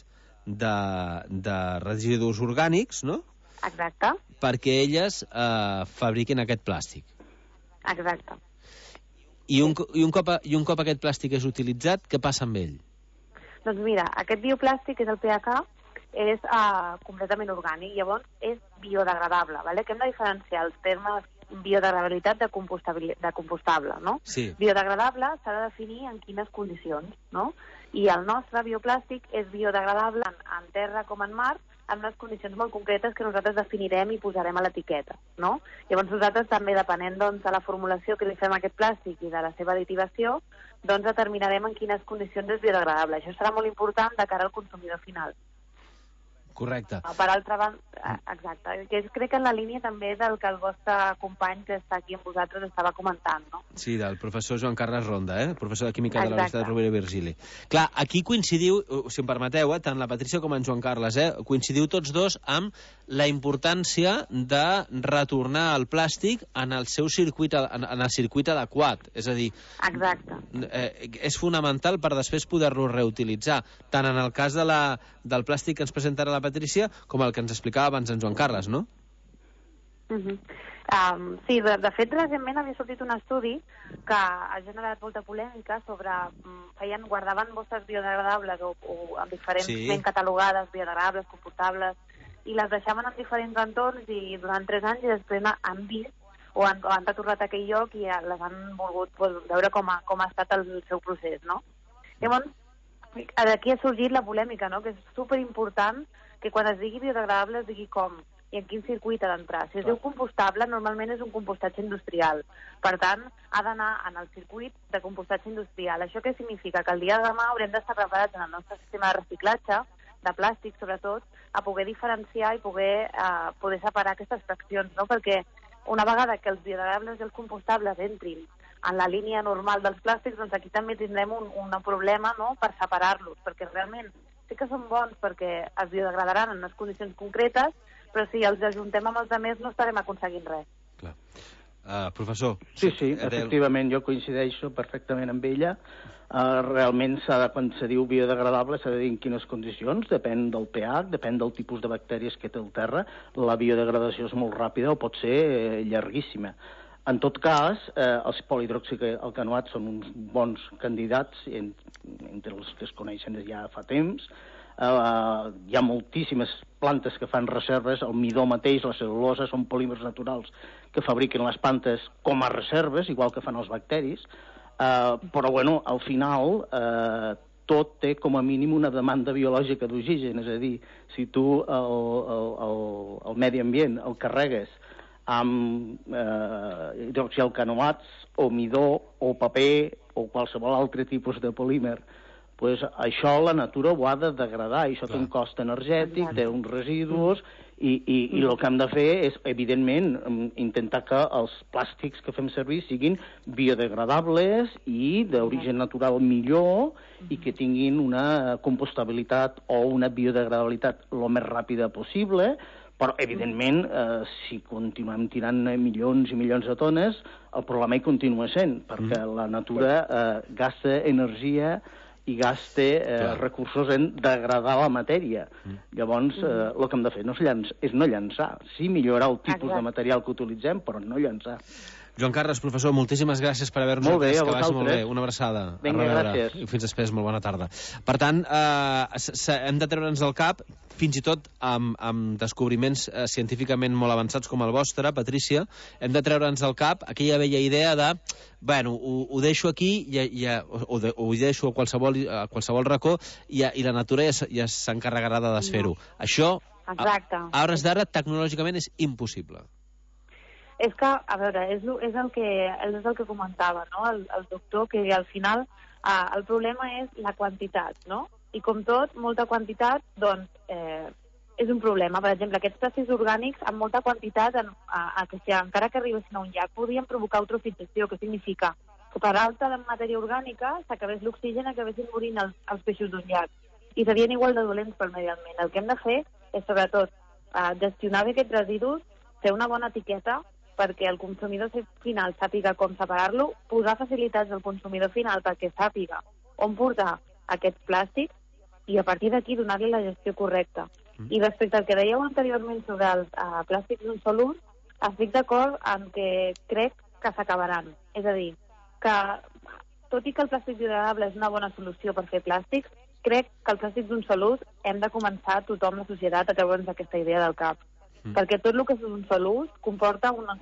de residus orgànics, no? Exacte. Perquè elles fabriquin aquest plàstic. Exacte. I un cop aquest plàstic és utilitzat, què passa amb ell? Doncs mira, aquest bioplàstic, és el PHK, és completament orgànic, llavors és biodegradable, ¿vale? Que hem de diferenciar els termes biodegradabilitat de compostable, no? Sí. Biodegradable s'ha de definir en quines condicions, no? I el nostre bioplàstic és biodegradable en terra com en mar, en unes condicions molt concretes que nosaltres definirem i posarem a l'etiqueta, no? Llavors nosaltres també, depenent de la formulació que li fem a aquest plàstic i de la seva additivació, doncs determinarem en quines condicions és biodegradable. Això serà molt important de cara al consumidor final. Correcte. Per altra banda, exacte, que crec que en la línia també del que el vostre company que està aquí amb vosaltres estava comentant, no? Sí, del professor Joan Carles Ronda, professor de Química de la Universitat Rovira i Virgili. Clar, aquí coincidiu, si em permeteu, tant la Patricia com en Joan Carles, coincidiu tots dos amb la importància de retornar el plàstic en el seu circuit, en el circuit adequat. És a dir, exacte. És fonamental per després poder-lo reutilitzar, tant en el cas del plàstic que ens presenta ara la Patricia com el que ens explicava abans en Joan Carles, no? Sí, de fet, recentment havia sortit un estudi que ha generat molta polèmica sobre guardaven bosses biodegradables o amb diferentment catalogades, biodegradables, compostables, i les deixaven en diferents entorns i durant 3 anys i després han vist o han retornat a aquell lloc i les han volgut veure com ha estat el seu procés, no? Llavors, d'aquí ha sorgit la polèmica, no? Que és superimportant que quan es digui biodegradable es digui com i en quin circuit ha d'entrar. Si es diu compostable, normalment és un compostatge industrial. Per tant, ha d'anar en el circuit de compostatge industrial. Això què significa? Que el dia de demà haurem d'estar preparats en el nostre sistema de reciclatge, de plàstic sobretot, a poder diferenciar i poder separar aquestes fraccions, no? Perquè una vegada que els biodegradables i els compostables entrin en la línia normal dels plàstics, doncs aquí també tindrem un problema, no?, per separar-los, perquè realment sí que són bons perquè es biodegradaran en unes condicions concretes, però si els ajuntem amb els altres no estarem aconseguint res. Professor. Sí, efectivament, jo coincideixo perfectament amb ella. Realment, quan se diu biodegradable, s'ha de dir en quines condicions, depèn del pH, depèn del tipus de bactèries que té el terra. La biodegradació és molt ràpida o pot ser llarguíssima. En tot cas, els polihidroxialcanoats són uns bons candidats, entre els que es coneixen ja fa temps. Hi ha moltíssimes plantes que fan reserves, el midó mateix, la cel·lulosa, són polímers naturals que fabriquen les plantes com a reserves, igual que fan els bacteris, però, bueno, al final tot té com a mínim una demanda biològica d'oxigen, és a dir, si tu el medi ambient el carregues amb hidroxialcanoats o midó o paper o qualsevol altre tipus de polímer, pues això la natura ho ha de degradar, i això té un cost energètic, té uns residus, i el que hem de fer és, evidentment, intentar que els plàstics que fem servir siguin biodegradables i d'origen natural millor i que tinguin una compostabilitat o una biodegradabilitat el més ràpida possible, però, evidentment, si continuem tirant milions i milions de tones, el problema hi continua sent, perquè la natura gasta energia i gasta recursos en degradar la matèria. Llavors, el que hem de fer és no llençar. Sí, millorar el tipus de material que utilitzem, però no llençar. Joan Carles, professor, moltíssimes gràcies per haver-nos molt bé, que vagi molt bé. Una abraçada. Vinga, gràcies. I fins després, molt bona tarda. Per tant, hem de treure'ns del cap, fins i tot amb descobriments científicament molt avançats com el vostre, Patrícia, hem de treure'ns del cap aquella vella idea de, bueno, ho deixo aquí o ho deixo a qualsevol racó i la natura ja s'encarregarà de desfer-ho. Això, a hores d'ara, tecnològicament és impossible. És que, a veure, és el que comentava, no? El doctor, que al final el problema és la quantitat, no? I com tot, molta quantitat, doncs, és un problema. Per exemple, aquests plàstics orgànics, amb molta quantitat, encara que arribessin a un llac, podrien provocar eutrofització, que significa que per alta de matèria orgànica s'acabés l'oxigen, acabessin morint els peixos d'un llac. I serien igual de dolents pel medi ambient. El que hem de fer és, sobretot, gestionar bé aquests residus, fer una bona etiqueta, perquè el consumidor final sàpiga com separar-lo, posar facilitats al consumidor final perquè sàpiga on portar aquests plàstics i a partir d'aquí donar-li la gestió correcta. I respecte al que dèieu anteriorment sobre els plàstics d'un sol ús, estic d'acord en que crec que s'acabaran. És a dir, que tot i que el plàstic biodegradable és una bona solució per fer plàstics, crec que el plàstic d'un sol ús hem de començar tothom, la societat, a treure'ns aquesta idea del cap. Perquè tot el que és un sol ús comporta una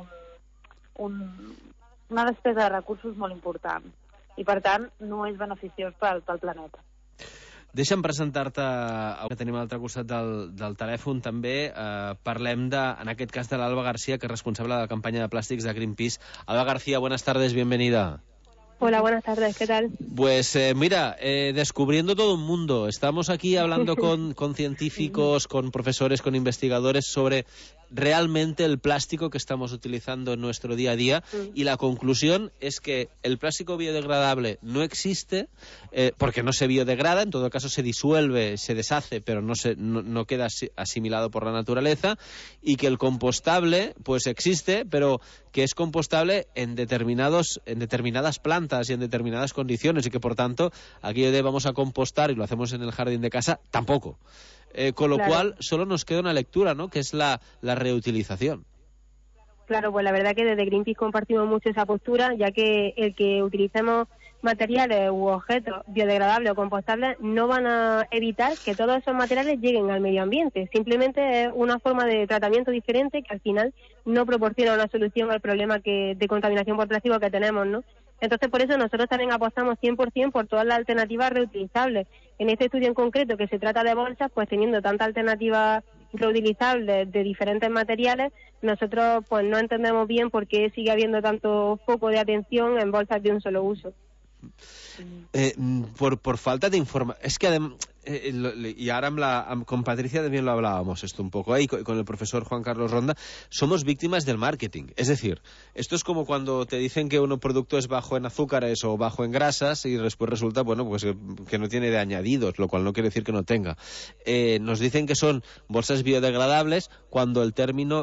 despesa de recursos molt important i, per tant, no és beneficiós pel planeta. Deixa'm presentar-te, que tenim a l'altre costat del telèfon, també. Parlem, en aquest cas, de l'Alba García, que és responsable de la campanya de plàstics de Greenpeace. Alba García, buenas tardes, bienvenida. Hola, buenas tardes, ¿qué tal? Pues mira, descubriendo todo un mundo. Estamos aquí hablando con científicos, con profesores, con investigadores sobre realmente el plástico que estamos utilizando en nuestro día a día y la conclusión es que el plástico biodegradable no existe porque no se biodegrada, en todo caso se disuelve, se deshace, pero no queda asimilado por la naturaleza, y que el compostable pues existe, pero que es compostable en determinadas plantas y en determinadas condiciones, y que por tanto aquello de vamos a compostar y lo hacemos en el jardín de casa, tampoco. Con lo cual solo nos queda una lectura, ¿no?, que es la reutilización. Claro, pues la verdad que desde Greenpeace compartimos mucho esa postura, ya que el que utilicemos materiales u objetos biodegradables o compostables no van a evitar que todos esos materiales lleguen al medio ambiente. Simplemente es una forma de tratamiento diferente que al final no proporciona una solución al problema de contaminación por plástico que tenemos, ¿no? Entonces, por eso nosotros también apostamos 100% por todas las alternativas reutilizables. En este estudio en concreto, que se trata de bolsas, pues teniendo tantas alternativas reutilizables de diferentes materiales, nosotros pues no entendemos bien por qué sigue habiendo tanto foco de atención en bolsas de un solo uso. Por falta de información. Es que y ahora con Patricia también lo hablábamos esto un poco, y con el profesor Juan Carlos Ronda, somos víctimas del marketing. Es decir, esto es como cuando te dicen que un producto es bajo en azúcares o bajo en grasas y después resulta, bueno, pues que no tiene de añadidos, lo cual no quiere decir que no tenga. Nos dicen que son bolsas biodegradables cuando el término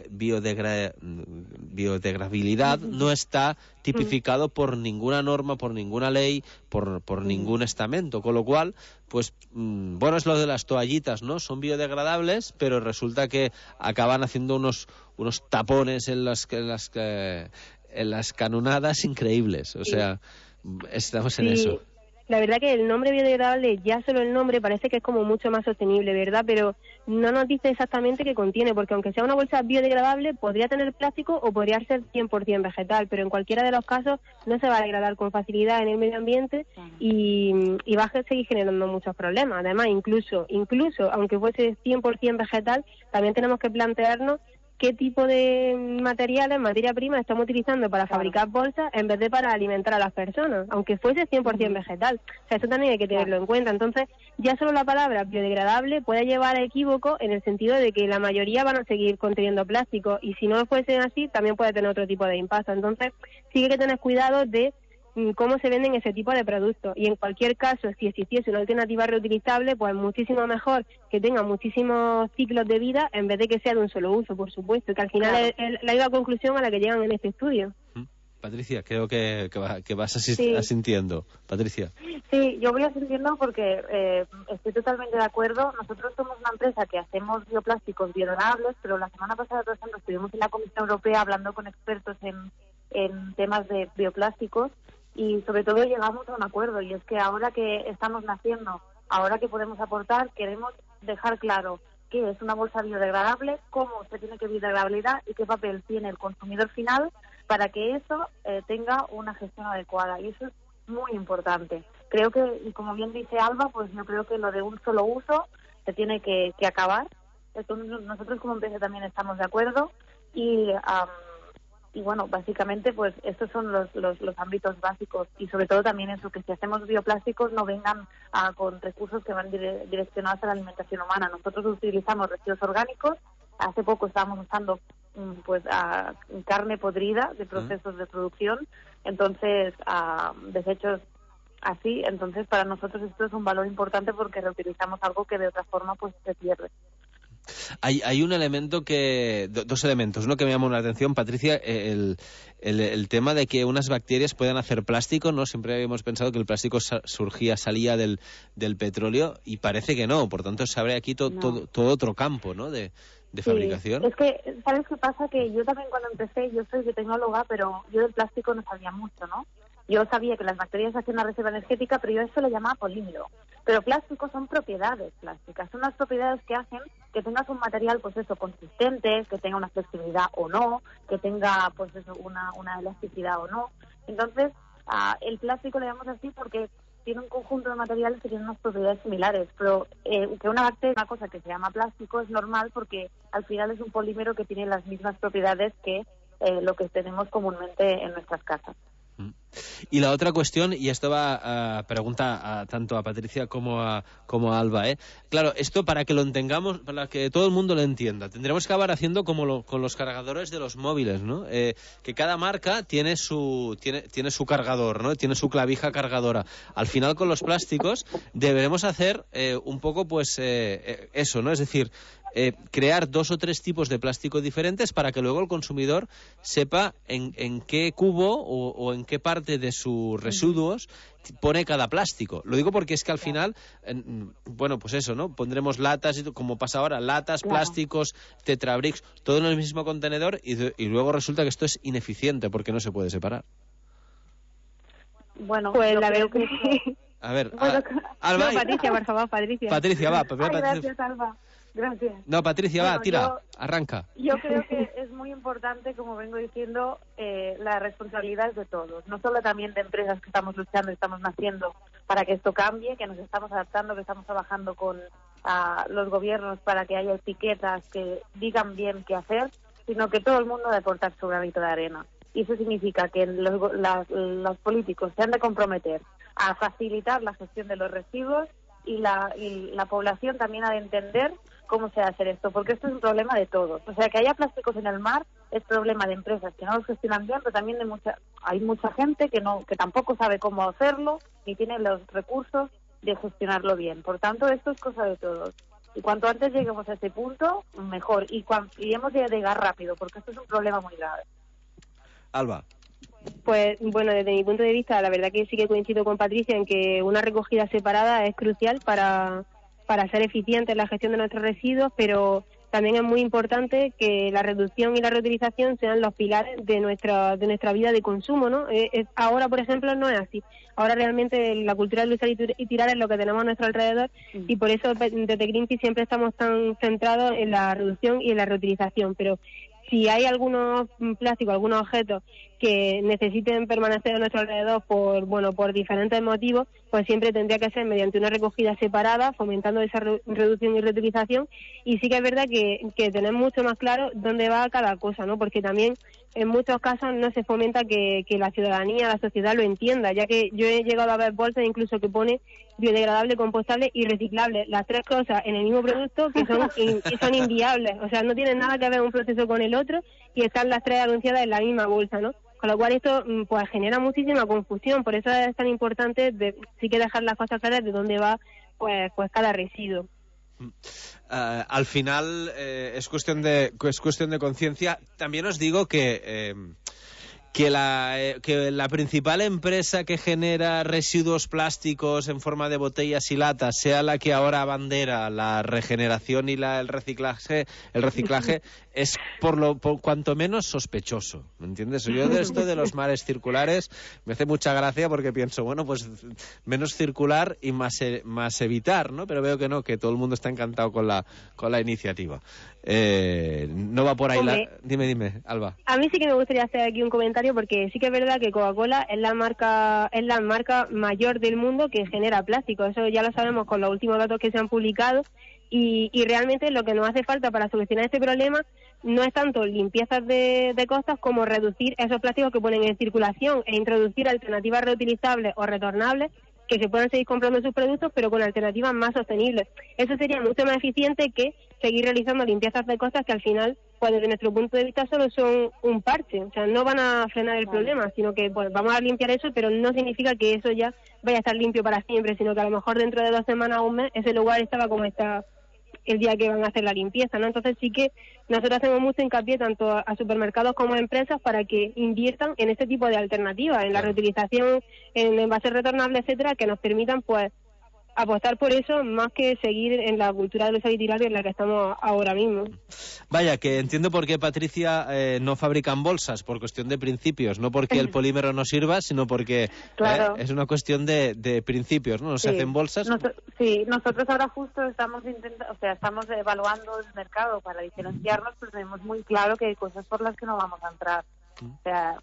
biodegradabilidad no está tipificado por ninguna norma, por ninguna ley, por ningún estamento, con lo cual, pues, bueno, es lo de las toallitas, ¿no? Son biodegradables, pero resulta que acaban haciendo unos tapones en las canonadas increíbles, o sea, estamos en eso. La verdad que el nombre biodegradable, ya solo el nombre, parece que es como mucho más sostenible, ¿verdad? Pero no nos dice exactamente qué contiene, porque aunque sea una bolsa biodegradable, podría tener plástico o podría ser 100% vegetal, pero en cualquiera de los casos no se va a degradar con facilidad en el medio ambiente y va a seguir generando muchos problemas. Además, incluso aunque fuese 100% vegetal, también tenemos que plantearnos qué tipo de materiales, materia prima, estamos utilizando para fabricar bolsas en vez de para alimentar a las personas, aunque fuese 100% vegetal. O sea, eso también hay que tenerlo en cuenta. Entonces, ya solo la palabra biodegradable puede llevar a equívoco en el sentido de que la mayoría van a seguir conteniendo plástico, y si no fuese así, también puede tener otro tipo de impacto. Entonces, sí que hay que tener cuidado de cómo se venden ese tipo de productos, y en cualquier caso, si existiese una alternativa reutilizable, pues muchísimo mejor que tenga muchísimos ciclos de vida en vez de que sea de un solo uso, por supuesto, que al final es la conclusión a la que llegan en este estudio. Patricia, creo que vas asintiendo. Patricia. Sí, yo voy asintiendo porque estoy totalmente de acuerdo. Nosotros somos una empresa que hacemos bioplásticos biodegradables, pero la semana pasada, por ejemplo, estuvimos en la Comisión Europea hablando con expertos en temas de bioplásticos, y sobre todo llegamos a un acuerdo, y es que ahora que estamos naciendo, ahora que podemos aportar, queremos dejar claro qué es una bolsa biodegradable, cómo se tiene que biodegradabilidad y qué papel tiene el consumidor final para que eso tenga una gestión adecuada, y eso es muy importante. Creo que, y como bien dice Alba, pues yo creo que lo de un solo uso se tiene que acabar. Entonces, nosotros como empresa también estamos de acuerdo, y bueno, básicamente pues estos son los ámbitos básicos, y sobre todo también eso, que si hacemos bioplásticos no vengan con recursos que van direccionados a la alimentación humana. Nosotros utilizamos residuos orgánicos. Hace poco estábamos usando carne podrida de procesos de producción, entonces desechos así. Entonces para nosotros esto es un valor importante porque reutilizamos algo que de otra forma pues se pierde. Hay un elemento dos elementos, ¿no?, que me llaman la atención, Patricia. El tema de que unas bacterias puedan hacer plástico, ¿no? Siempre habíamos pensado que el plástico salía del petróleo, y parece que no. Por tanto, se abre aquí todo otro campo, ¿no?, de fabricación. Es que, ¿sabes qué pasa? Que yo también cuando empecé, yo soy biotecnóloga, pero yo del plástico no sabía mucho, ¿no? Yo sabía que las bacterias hacían una reserva energética, pero yo eso lo llamaba polímero. Pero plásticos son propiedades plásticas, son las propiedades que hacen que tengas un material, pues eso, consistente, que tenga una flexibilidad o no, que tenga, pues eso, una elasticidad o no. Entonces, el plástico le llamamos así porque tiene un conjunto de materiales que tienen unas propiedades similares, pero que una bacteria, una cosa que se llama plástico, es normal porque al final es un polímero que tiene las mismas propiedades que lo que tenemos comúnmente en nuestras casas. Y la otra cuestión, y esto va a pregunta tanto a Patricia como a Alba, claro, esto para que lo entendamos, para que todo el mundo lo entienda, tendremos que acabar haciendo como con los cargadores de los móviles, ¿no? Que cada marca tiene su cargador, ¿no? Tiene su clavija cargadora. Al final, con los plásticos deberemos hacer un poco, pues, eso, ¿no? Es decir, crear 2 o 3 tipos de plástico diferentes para que luego el consumidor sepa en qué cubo o en qué parte de sus residuos pone cada plástico. Lo digo porque es que al final, bueno, pues eso, ¿no? Pondremos latas, como pasa ahora, latas, plásticos, tetrabricks, todo en el mismo contenedor, y luego resulta que esto es ineficiente porque no se puede separar. Bueno, pues la verdad que... A ver, Alba... No, Patricia, por favor, Patricia. Patricia, va. Gracias, Alba. Gracias. No, Patricia, va, tira, arranca. Yo creo que es muy importante, como vengo diciendo, la responsabilidad de todos. No solo también de empresas que estamos luchando y estamos naciendo para que esto cambie, que nos estamos adaptando, que estamos trabajando con los gobiernos para que haya etiquetas que digan bien qué hacer, sino que todo el mundo debe aportar su granito de arena. Y eso significa que los políticos se han de comprometer a facilitar la gestión de los residuos y la población también ha de entender cómo se hace esto, porque esto es un problema de todos. O sea, que haya plásticos en el mar es problema de empresas que no los gestionan bien, pero también hay mucha gente que tampoco sabe cómo hacerlo ni tiene los recursos de gestionarlo bien. Por tanto, esto es cosa de todos. Y cuanto antes lleguemos a ese punto, mejor. Y hemos de llegar rápido, porque esto es un problema muy grave. Alba. Pues bueno, desde mi punto de vista, la verdad que sí que coincido con Patricia en que una recogida separada es crucial para ser eficiente en la gestión de nuestros residuos, pero también es muy importante que la reducción y la reutilización sean los pilares de nuestra vida de consumo, ¿no? Ahora, por ejemplo, no es así. Ahora realmente la cultura de usar y tirar es lo que tenemos a nuestro alrededor y por eso desde Greenpeace siempre estamos tan centrados en la reducción y en la reutilización, pero si hay algunos plásticos, algunos objetos que necesiten permanecer a nuestro alrededor por diferentes motivos, pues siempre tendría que ser mediante una recogida separada, fomentando esa reducción y reutilización. Y sí que es verdad que tener mucho más claro dónde va cada cosa, ¿no? Porque también en muchos casos no se fomenta que la ciudadanía, la sociedad lo entienda, ya que yo he llegado a ver bolsas incluso que pone biodegradable, compostable y reciclable, las tres cosas en el mismo producto que son inviables, o sea, no tienen nada que ver un proceso con el otro y están las tres anunciadas en la misma bolsa, ¿no? Con lo cual esto pues genera muchísima confusión, por eso es tan importante sí que dejar las cosas claras de dónde va pues cada residuo. Al final es cuestión de conciencia. También os digo que la principal empresa que genera residuos plásticos en forma de botellas y latas sea la que ahora abandera la regeneración y el reciclaje es por cuanto menos sospechoso, ¿me entiendes? Yo de esto de los mares circulares me hace mucha gracia porque pienso, bueno, pues menos circular y más evitar, ¿no? Pero veo que no, que todo el mundo está encantado con la iniciativa. No va por ahí. Dime, Alba. A mí sí que me gustaría hacer aquí un comentario porque sí que es verdad que Coca-Cola es la marca mayor del mundo que genera plástico. Eso ya lo sabemos con los últimos datos que se han publicado y realmente lo que nos hace falta para solucionar este problema no es tanto limpiezas de costas como reducir esos plásticos que ponen en circulación e introducir alternativas reutilizables o retornables que se puedan seguir comprando sus productos, pero con alternativas más sostenibles. Eso sería mucho más eficiente que seguir realizando limpiezas de costas que al final, pues desde nuestro punto de vista, solo son un parche. O sea, no van a frenar el problema, sino que pues vamos a limpiar eso, pero no significa que eso ya vaya a estar limpio para siempre, sino que a lo mejor dentro de 2 semanas o un mes ese lugar estaba como está el día que van a hacer la limpieza, ¿no? Entonces sí que nosotros hacemos mucho hincapié tanto a supermercados como a empresas para que inviertan en este tipo de alternativas, en la reutilización, en envases retornables, etcétera, que nos permitan pues apostar por eso más que seguir en la cultura del usar y tirar en la que estamos ahora mismo. Vaya, que entiendo por qué, Patricia, no fabrican bolsas, por cuestión de principios, no porque el polímero no sirva, sino porque claro. Es una cuestión de principios, ¿no? Se hacen bolsas. Nosotros ahora justo estamos evaluando el mercado para diferenciarnos, pero tenemos muy claro que hay cosas por las que no vamos a entrar. O sea,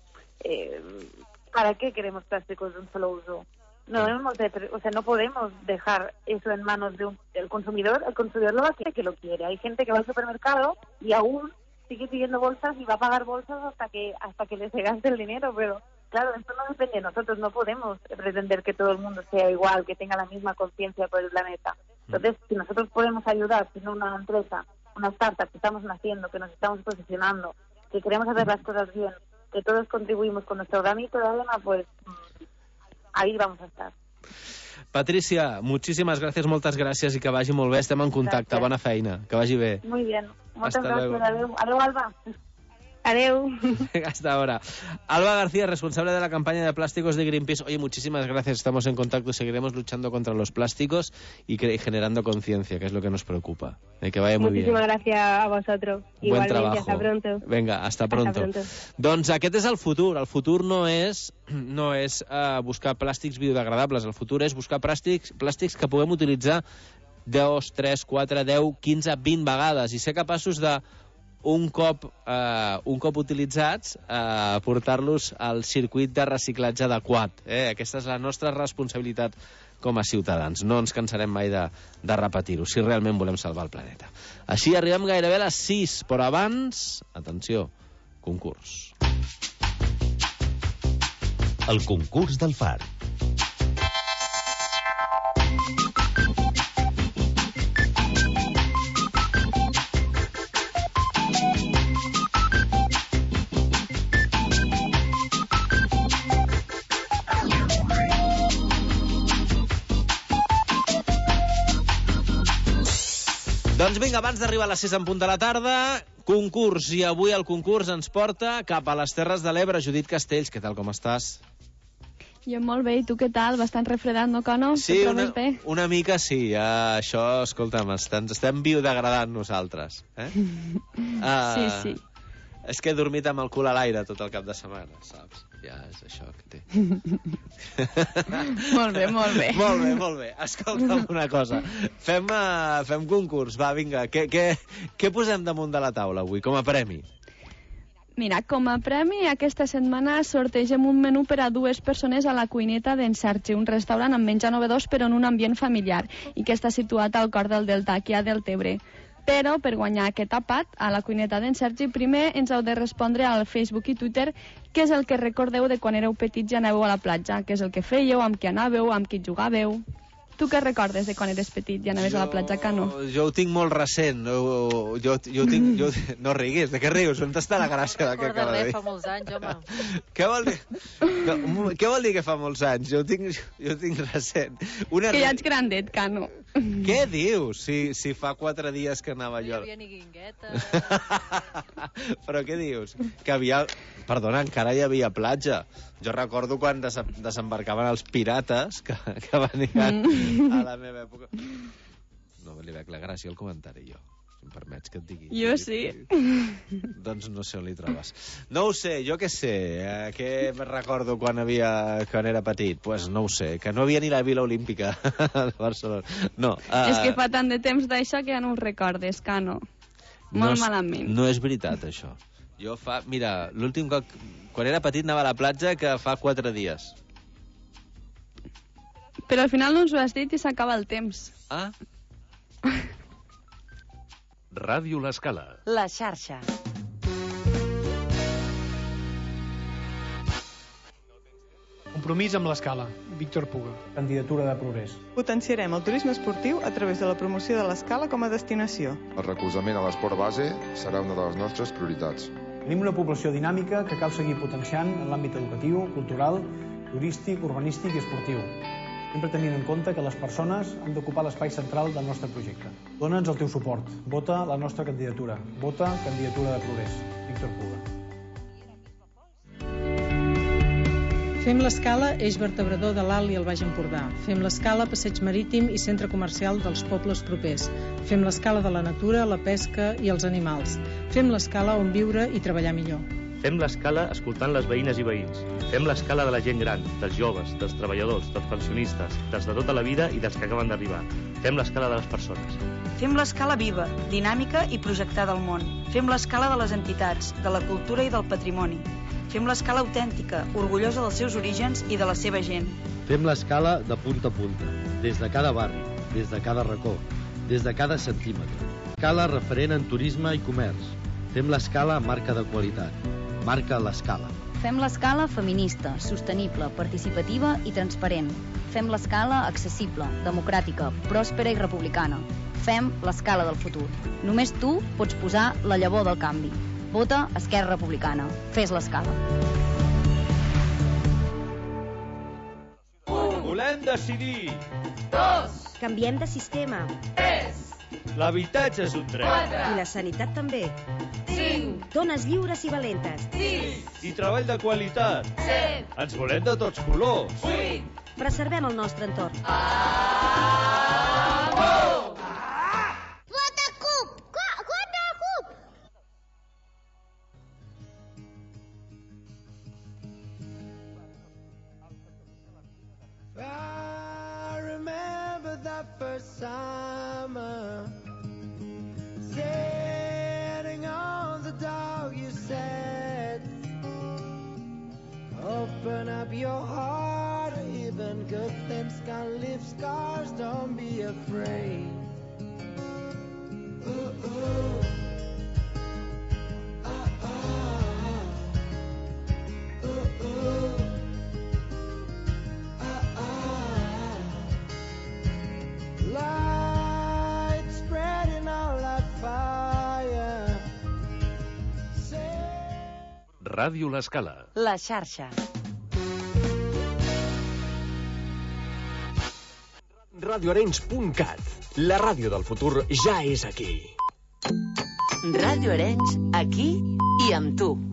¿para qué queremos plásticos de un solo uso? No podemos dejar eso en manos del consumidor. El consumidor lo va a querer que lo quiere. Hay gente que va al supermercado y aún sigue pidiendo bolsas y va a pagar bolsas hasta que les se gaste el dinero, pero claro, esto no depende de nosotros. No podemos pretender que todo el mundo sea igual, que tenga la misma conciencia por el planeta. Entonces, si nosotros podemos ayudar, siendo una empresa, una startup que estamos naciendo, que nos estamos posicionando, que queremos hacer las cosas bien, que todos contribuimos con nuestro granito de arena, pues ahí vamos a estar. Patricia, moltes gràcies i que vagi molt bé. Estem en contacte. Gràcies. Bona feina. Que vagi bé. Muy bien. Moltes gràcies. Adéu, Alba. Adeu. Hasta ahora. Alba García, responsable de la campaña de plásticos de Greenpeace. Oye, muchísimas gracias. Estamos en contacto y seguiremos luchando contra los plásticos y generando conciencia, que es lo que nos preocupa. Que vaya muy bien. Muchísimas gracias a vosotros. Buen trabajo. Hasta pronto. Venga, hasta pronto. Doncs aquest és el futur. El futur no és buscar plàstics biodegradables. El futur és buscar plàstics que puguem utilitzar 2, 3, 4, 10, 15, 20 vegades i ser capaços de un cop utilitzats, portar-los al circuit de reciclatge adequat. Aquesta és la nostra responsabilitat com a ciutadans. No ens cansarem mai de repetir-ho, si realment volem salvar el planeta. Així arribem gairebé a les 6, però abans, atenció, concurs. el concurs del far. Doncs vinga, abans d'arribar a les 6 en punt de la tarda, concurs. I avui el concurs ens porta cap a les Terres de l'Ebre. Judit Castells, què tal, com estàs? Jo molt bé, i tu què tal? Bastant refredat, no, Cano? Sí, una mica sí. Això, escolta'm, ens estem biodegradant nosaltres. Sí. És que he dormit amb el cul a l'aire tot el cap de setmana, saps? Ja és això que té. Molt bé. Molt bé. Escolta'm una cosa. Fem concurs, va, vinga. Què posem damunt de la taula avui, com a premi? Mira, com a premi, aquesta setmana sortegem un menú per a 2 persones a la cuineta d'en Sergi, un restaurant amb menjar novedós però en un ambient familiar, i que està situat al cor del Delta, aquí a Deltebre. Però, per guanyar aquest tapat, a la cuineta d'en Sergi, primer ens heu de respondre al Facebook i Twitter què és el que recordeu de quan éreu petits i anàveu a la platja, què és el que fèieu, amb qui anàveu, amb qui jugàveu. Tu què recordes de quan eres petit i anaves a la platja, Cano? Jo ho tinc molt recent. Jo tinc... No riguis, de què rius? On està la gràcia del que acaba de dir? Fa molts anys, home. Què vol dir? Què vol dir que fa molts anys? Jo ho tinc recent. Que ja ets grandet, Cano. Què dius? Si fa 4 dies que anava jo... No hi havia ni guingueta. Però què dius? Que havia... Perdona, encara hi havia platja. Jo recordo quan desembarcaven els pirates que venien a la meva època. No li veig la gràcia al comentari, jo. Si em permets que et digui. Jo sí. Doncs no sé on li trobes. No ho sé, jo què sé. Què recordo quan era petit? Pues no ho sé, que no havia ni la Vila Olímpica a Barcelona. No. És que fa tant de temps d'això que ja no ho recordes, Cano. Molt malament. No és veritat, això. Jo mira, l'últim cop, quan era petit, anava a la platja que fa 4 dies. Però al final no ens ho has dit i s'acaba el temps. Ah? Ràdio L'Escala. La xarxa. Compromís amb l'Escala. Víctor Puga. Candidatura de Progrés. Potenciarem el turisme esportiu a través de la promoció de l'Escala com a destinació. El recolzament a l'esport base serà una de les nostres prioritats. Tenim una població dinàmica que cal seguir potenciant en l'àmbit educatiu, cultural, turístic, urbanístic i esportiu. Sempre tenint en compte que les persones han d'ocupar l'espai central del nostre projecte. Dóna'ns el teu suport. Vota la nostra candidatura. Vota Candidatura de Progrés. Víctor Puga. Fem l'Escala, eix vertebrador de l'Alt i el Baix Empordà. Fem l'Escala, passeig marítim i centre comercial dels pobles propers. Fem l'Escala de la natura, la pesca i els animals. Fem l'Escala on viure i treballar millor. Fem l'Escala escoltant les veïnes i veïns. Fem l'Escala de la gent gran, dels joves, dels treballadors, dels pensionistes, dels de tota la vida i dels que acaben d'arribar. Fem l'Escala de les persones. Fem l'Escala viva, dinàmica i projectada al món. Fem l'Escala de les entitats, de la cultura i del patrimoni. Fem l'Escala autèntica, orgullosa dels seus orígens i de la seva gent. Fem l'Escala de punta a punta, des de cada barri, des de cada racó, des de cada centímetre. Escala referent en turisme i comerç. Fem l'Escala marca de qualitat. Marca l'Escala. Fem l'Escala feminista, sostenible, participativa i transparent. Fem l'Escala accessible, democràtica, pròspera i republicana. Fem l'Escala del futur. Només tu pots posar la llavor del canvi. Vota Esquerra Republicana. Fes l'Escala. Volem decidir. 2. Canviem de sistema. 3. L'habitatge és un dret. 4. I la sanitat també. 5. Dones lliures i valentes. 6. I treball de qualitat. 7. Ens volem de tots colors. 8. Preservem el nostre entorn. Vota CUP! Contra la CUP! I remember that first summer, sitting on the dock, you said, open up your heart, even good things can leave scars, don't be afraid. Ooh, ooh. Ooh, ooh. Ràdio L'Escala. La xarxa. radioarenys.cat. La ràdio del futur ja és aquí. Ràdio Arenys, aquí i amb tu.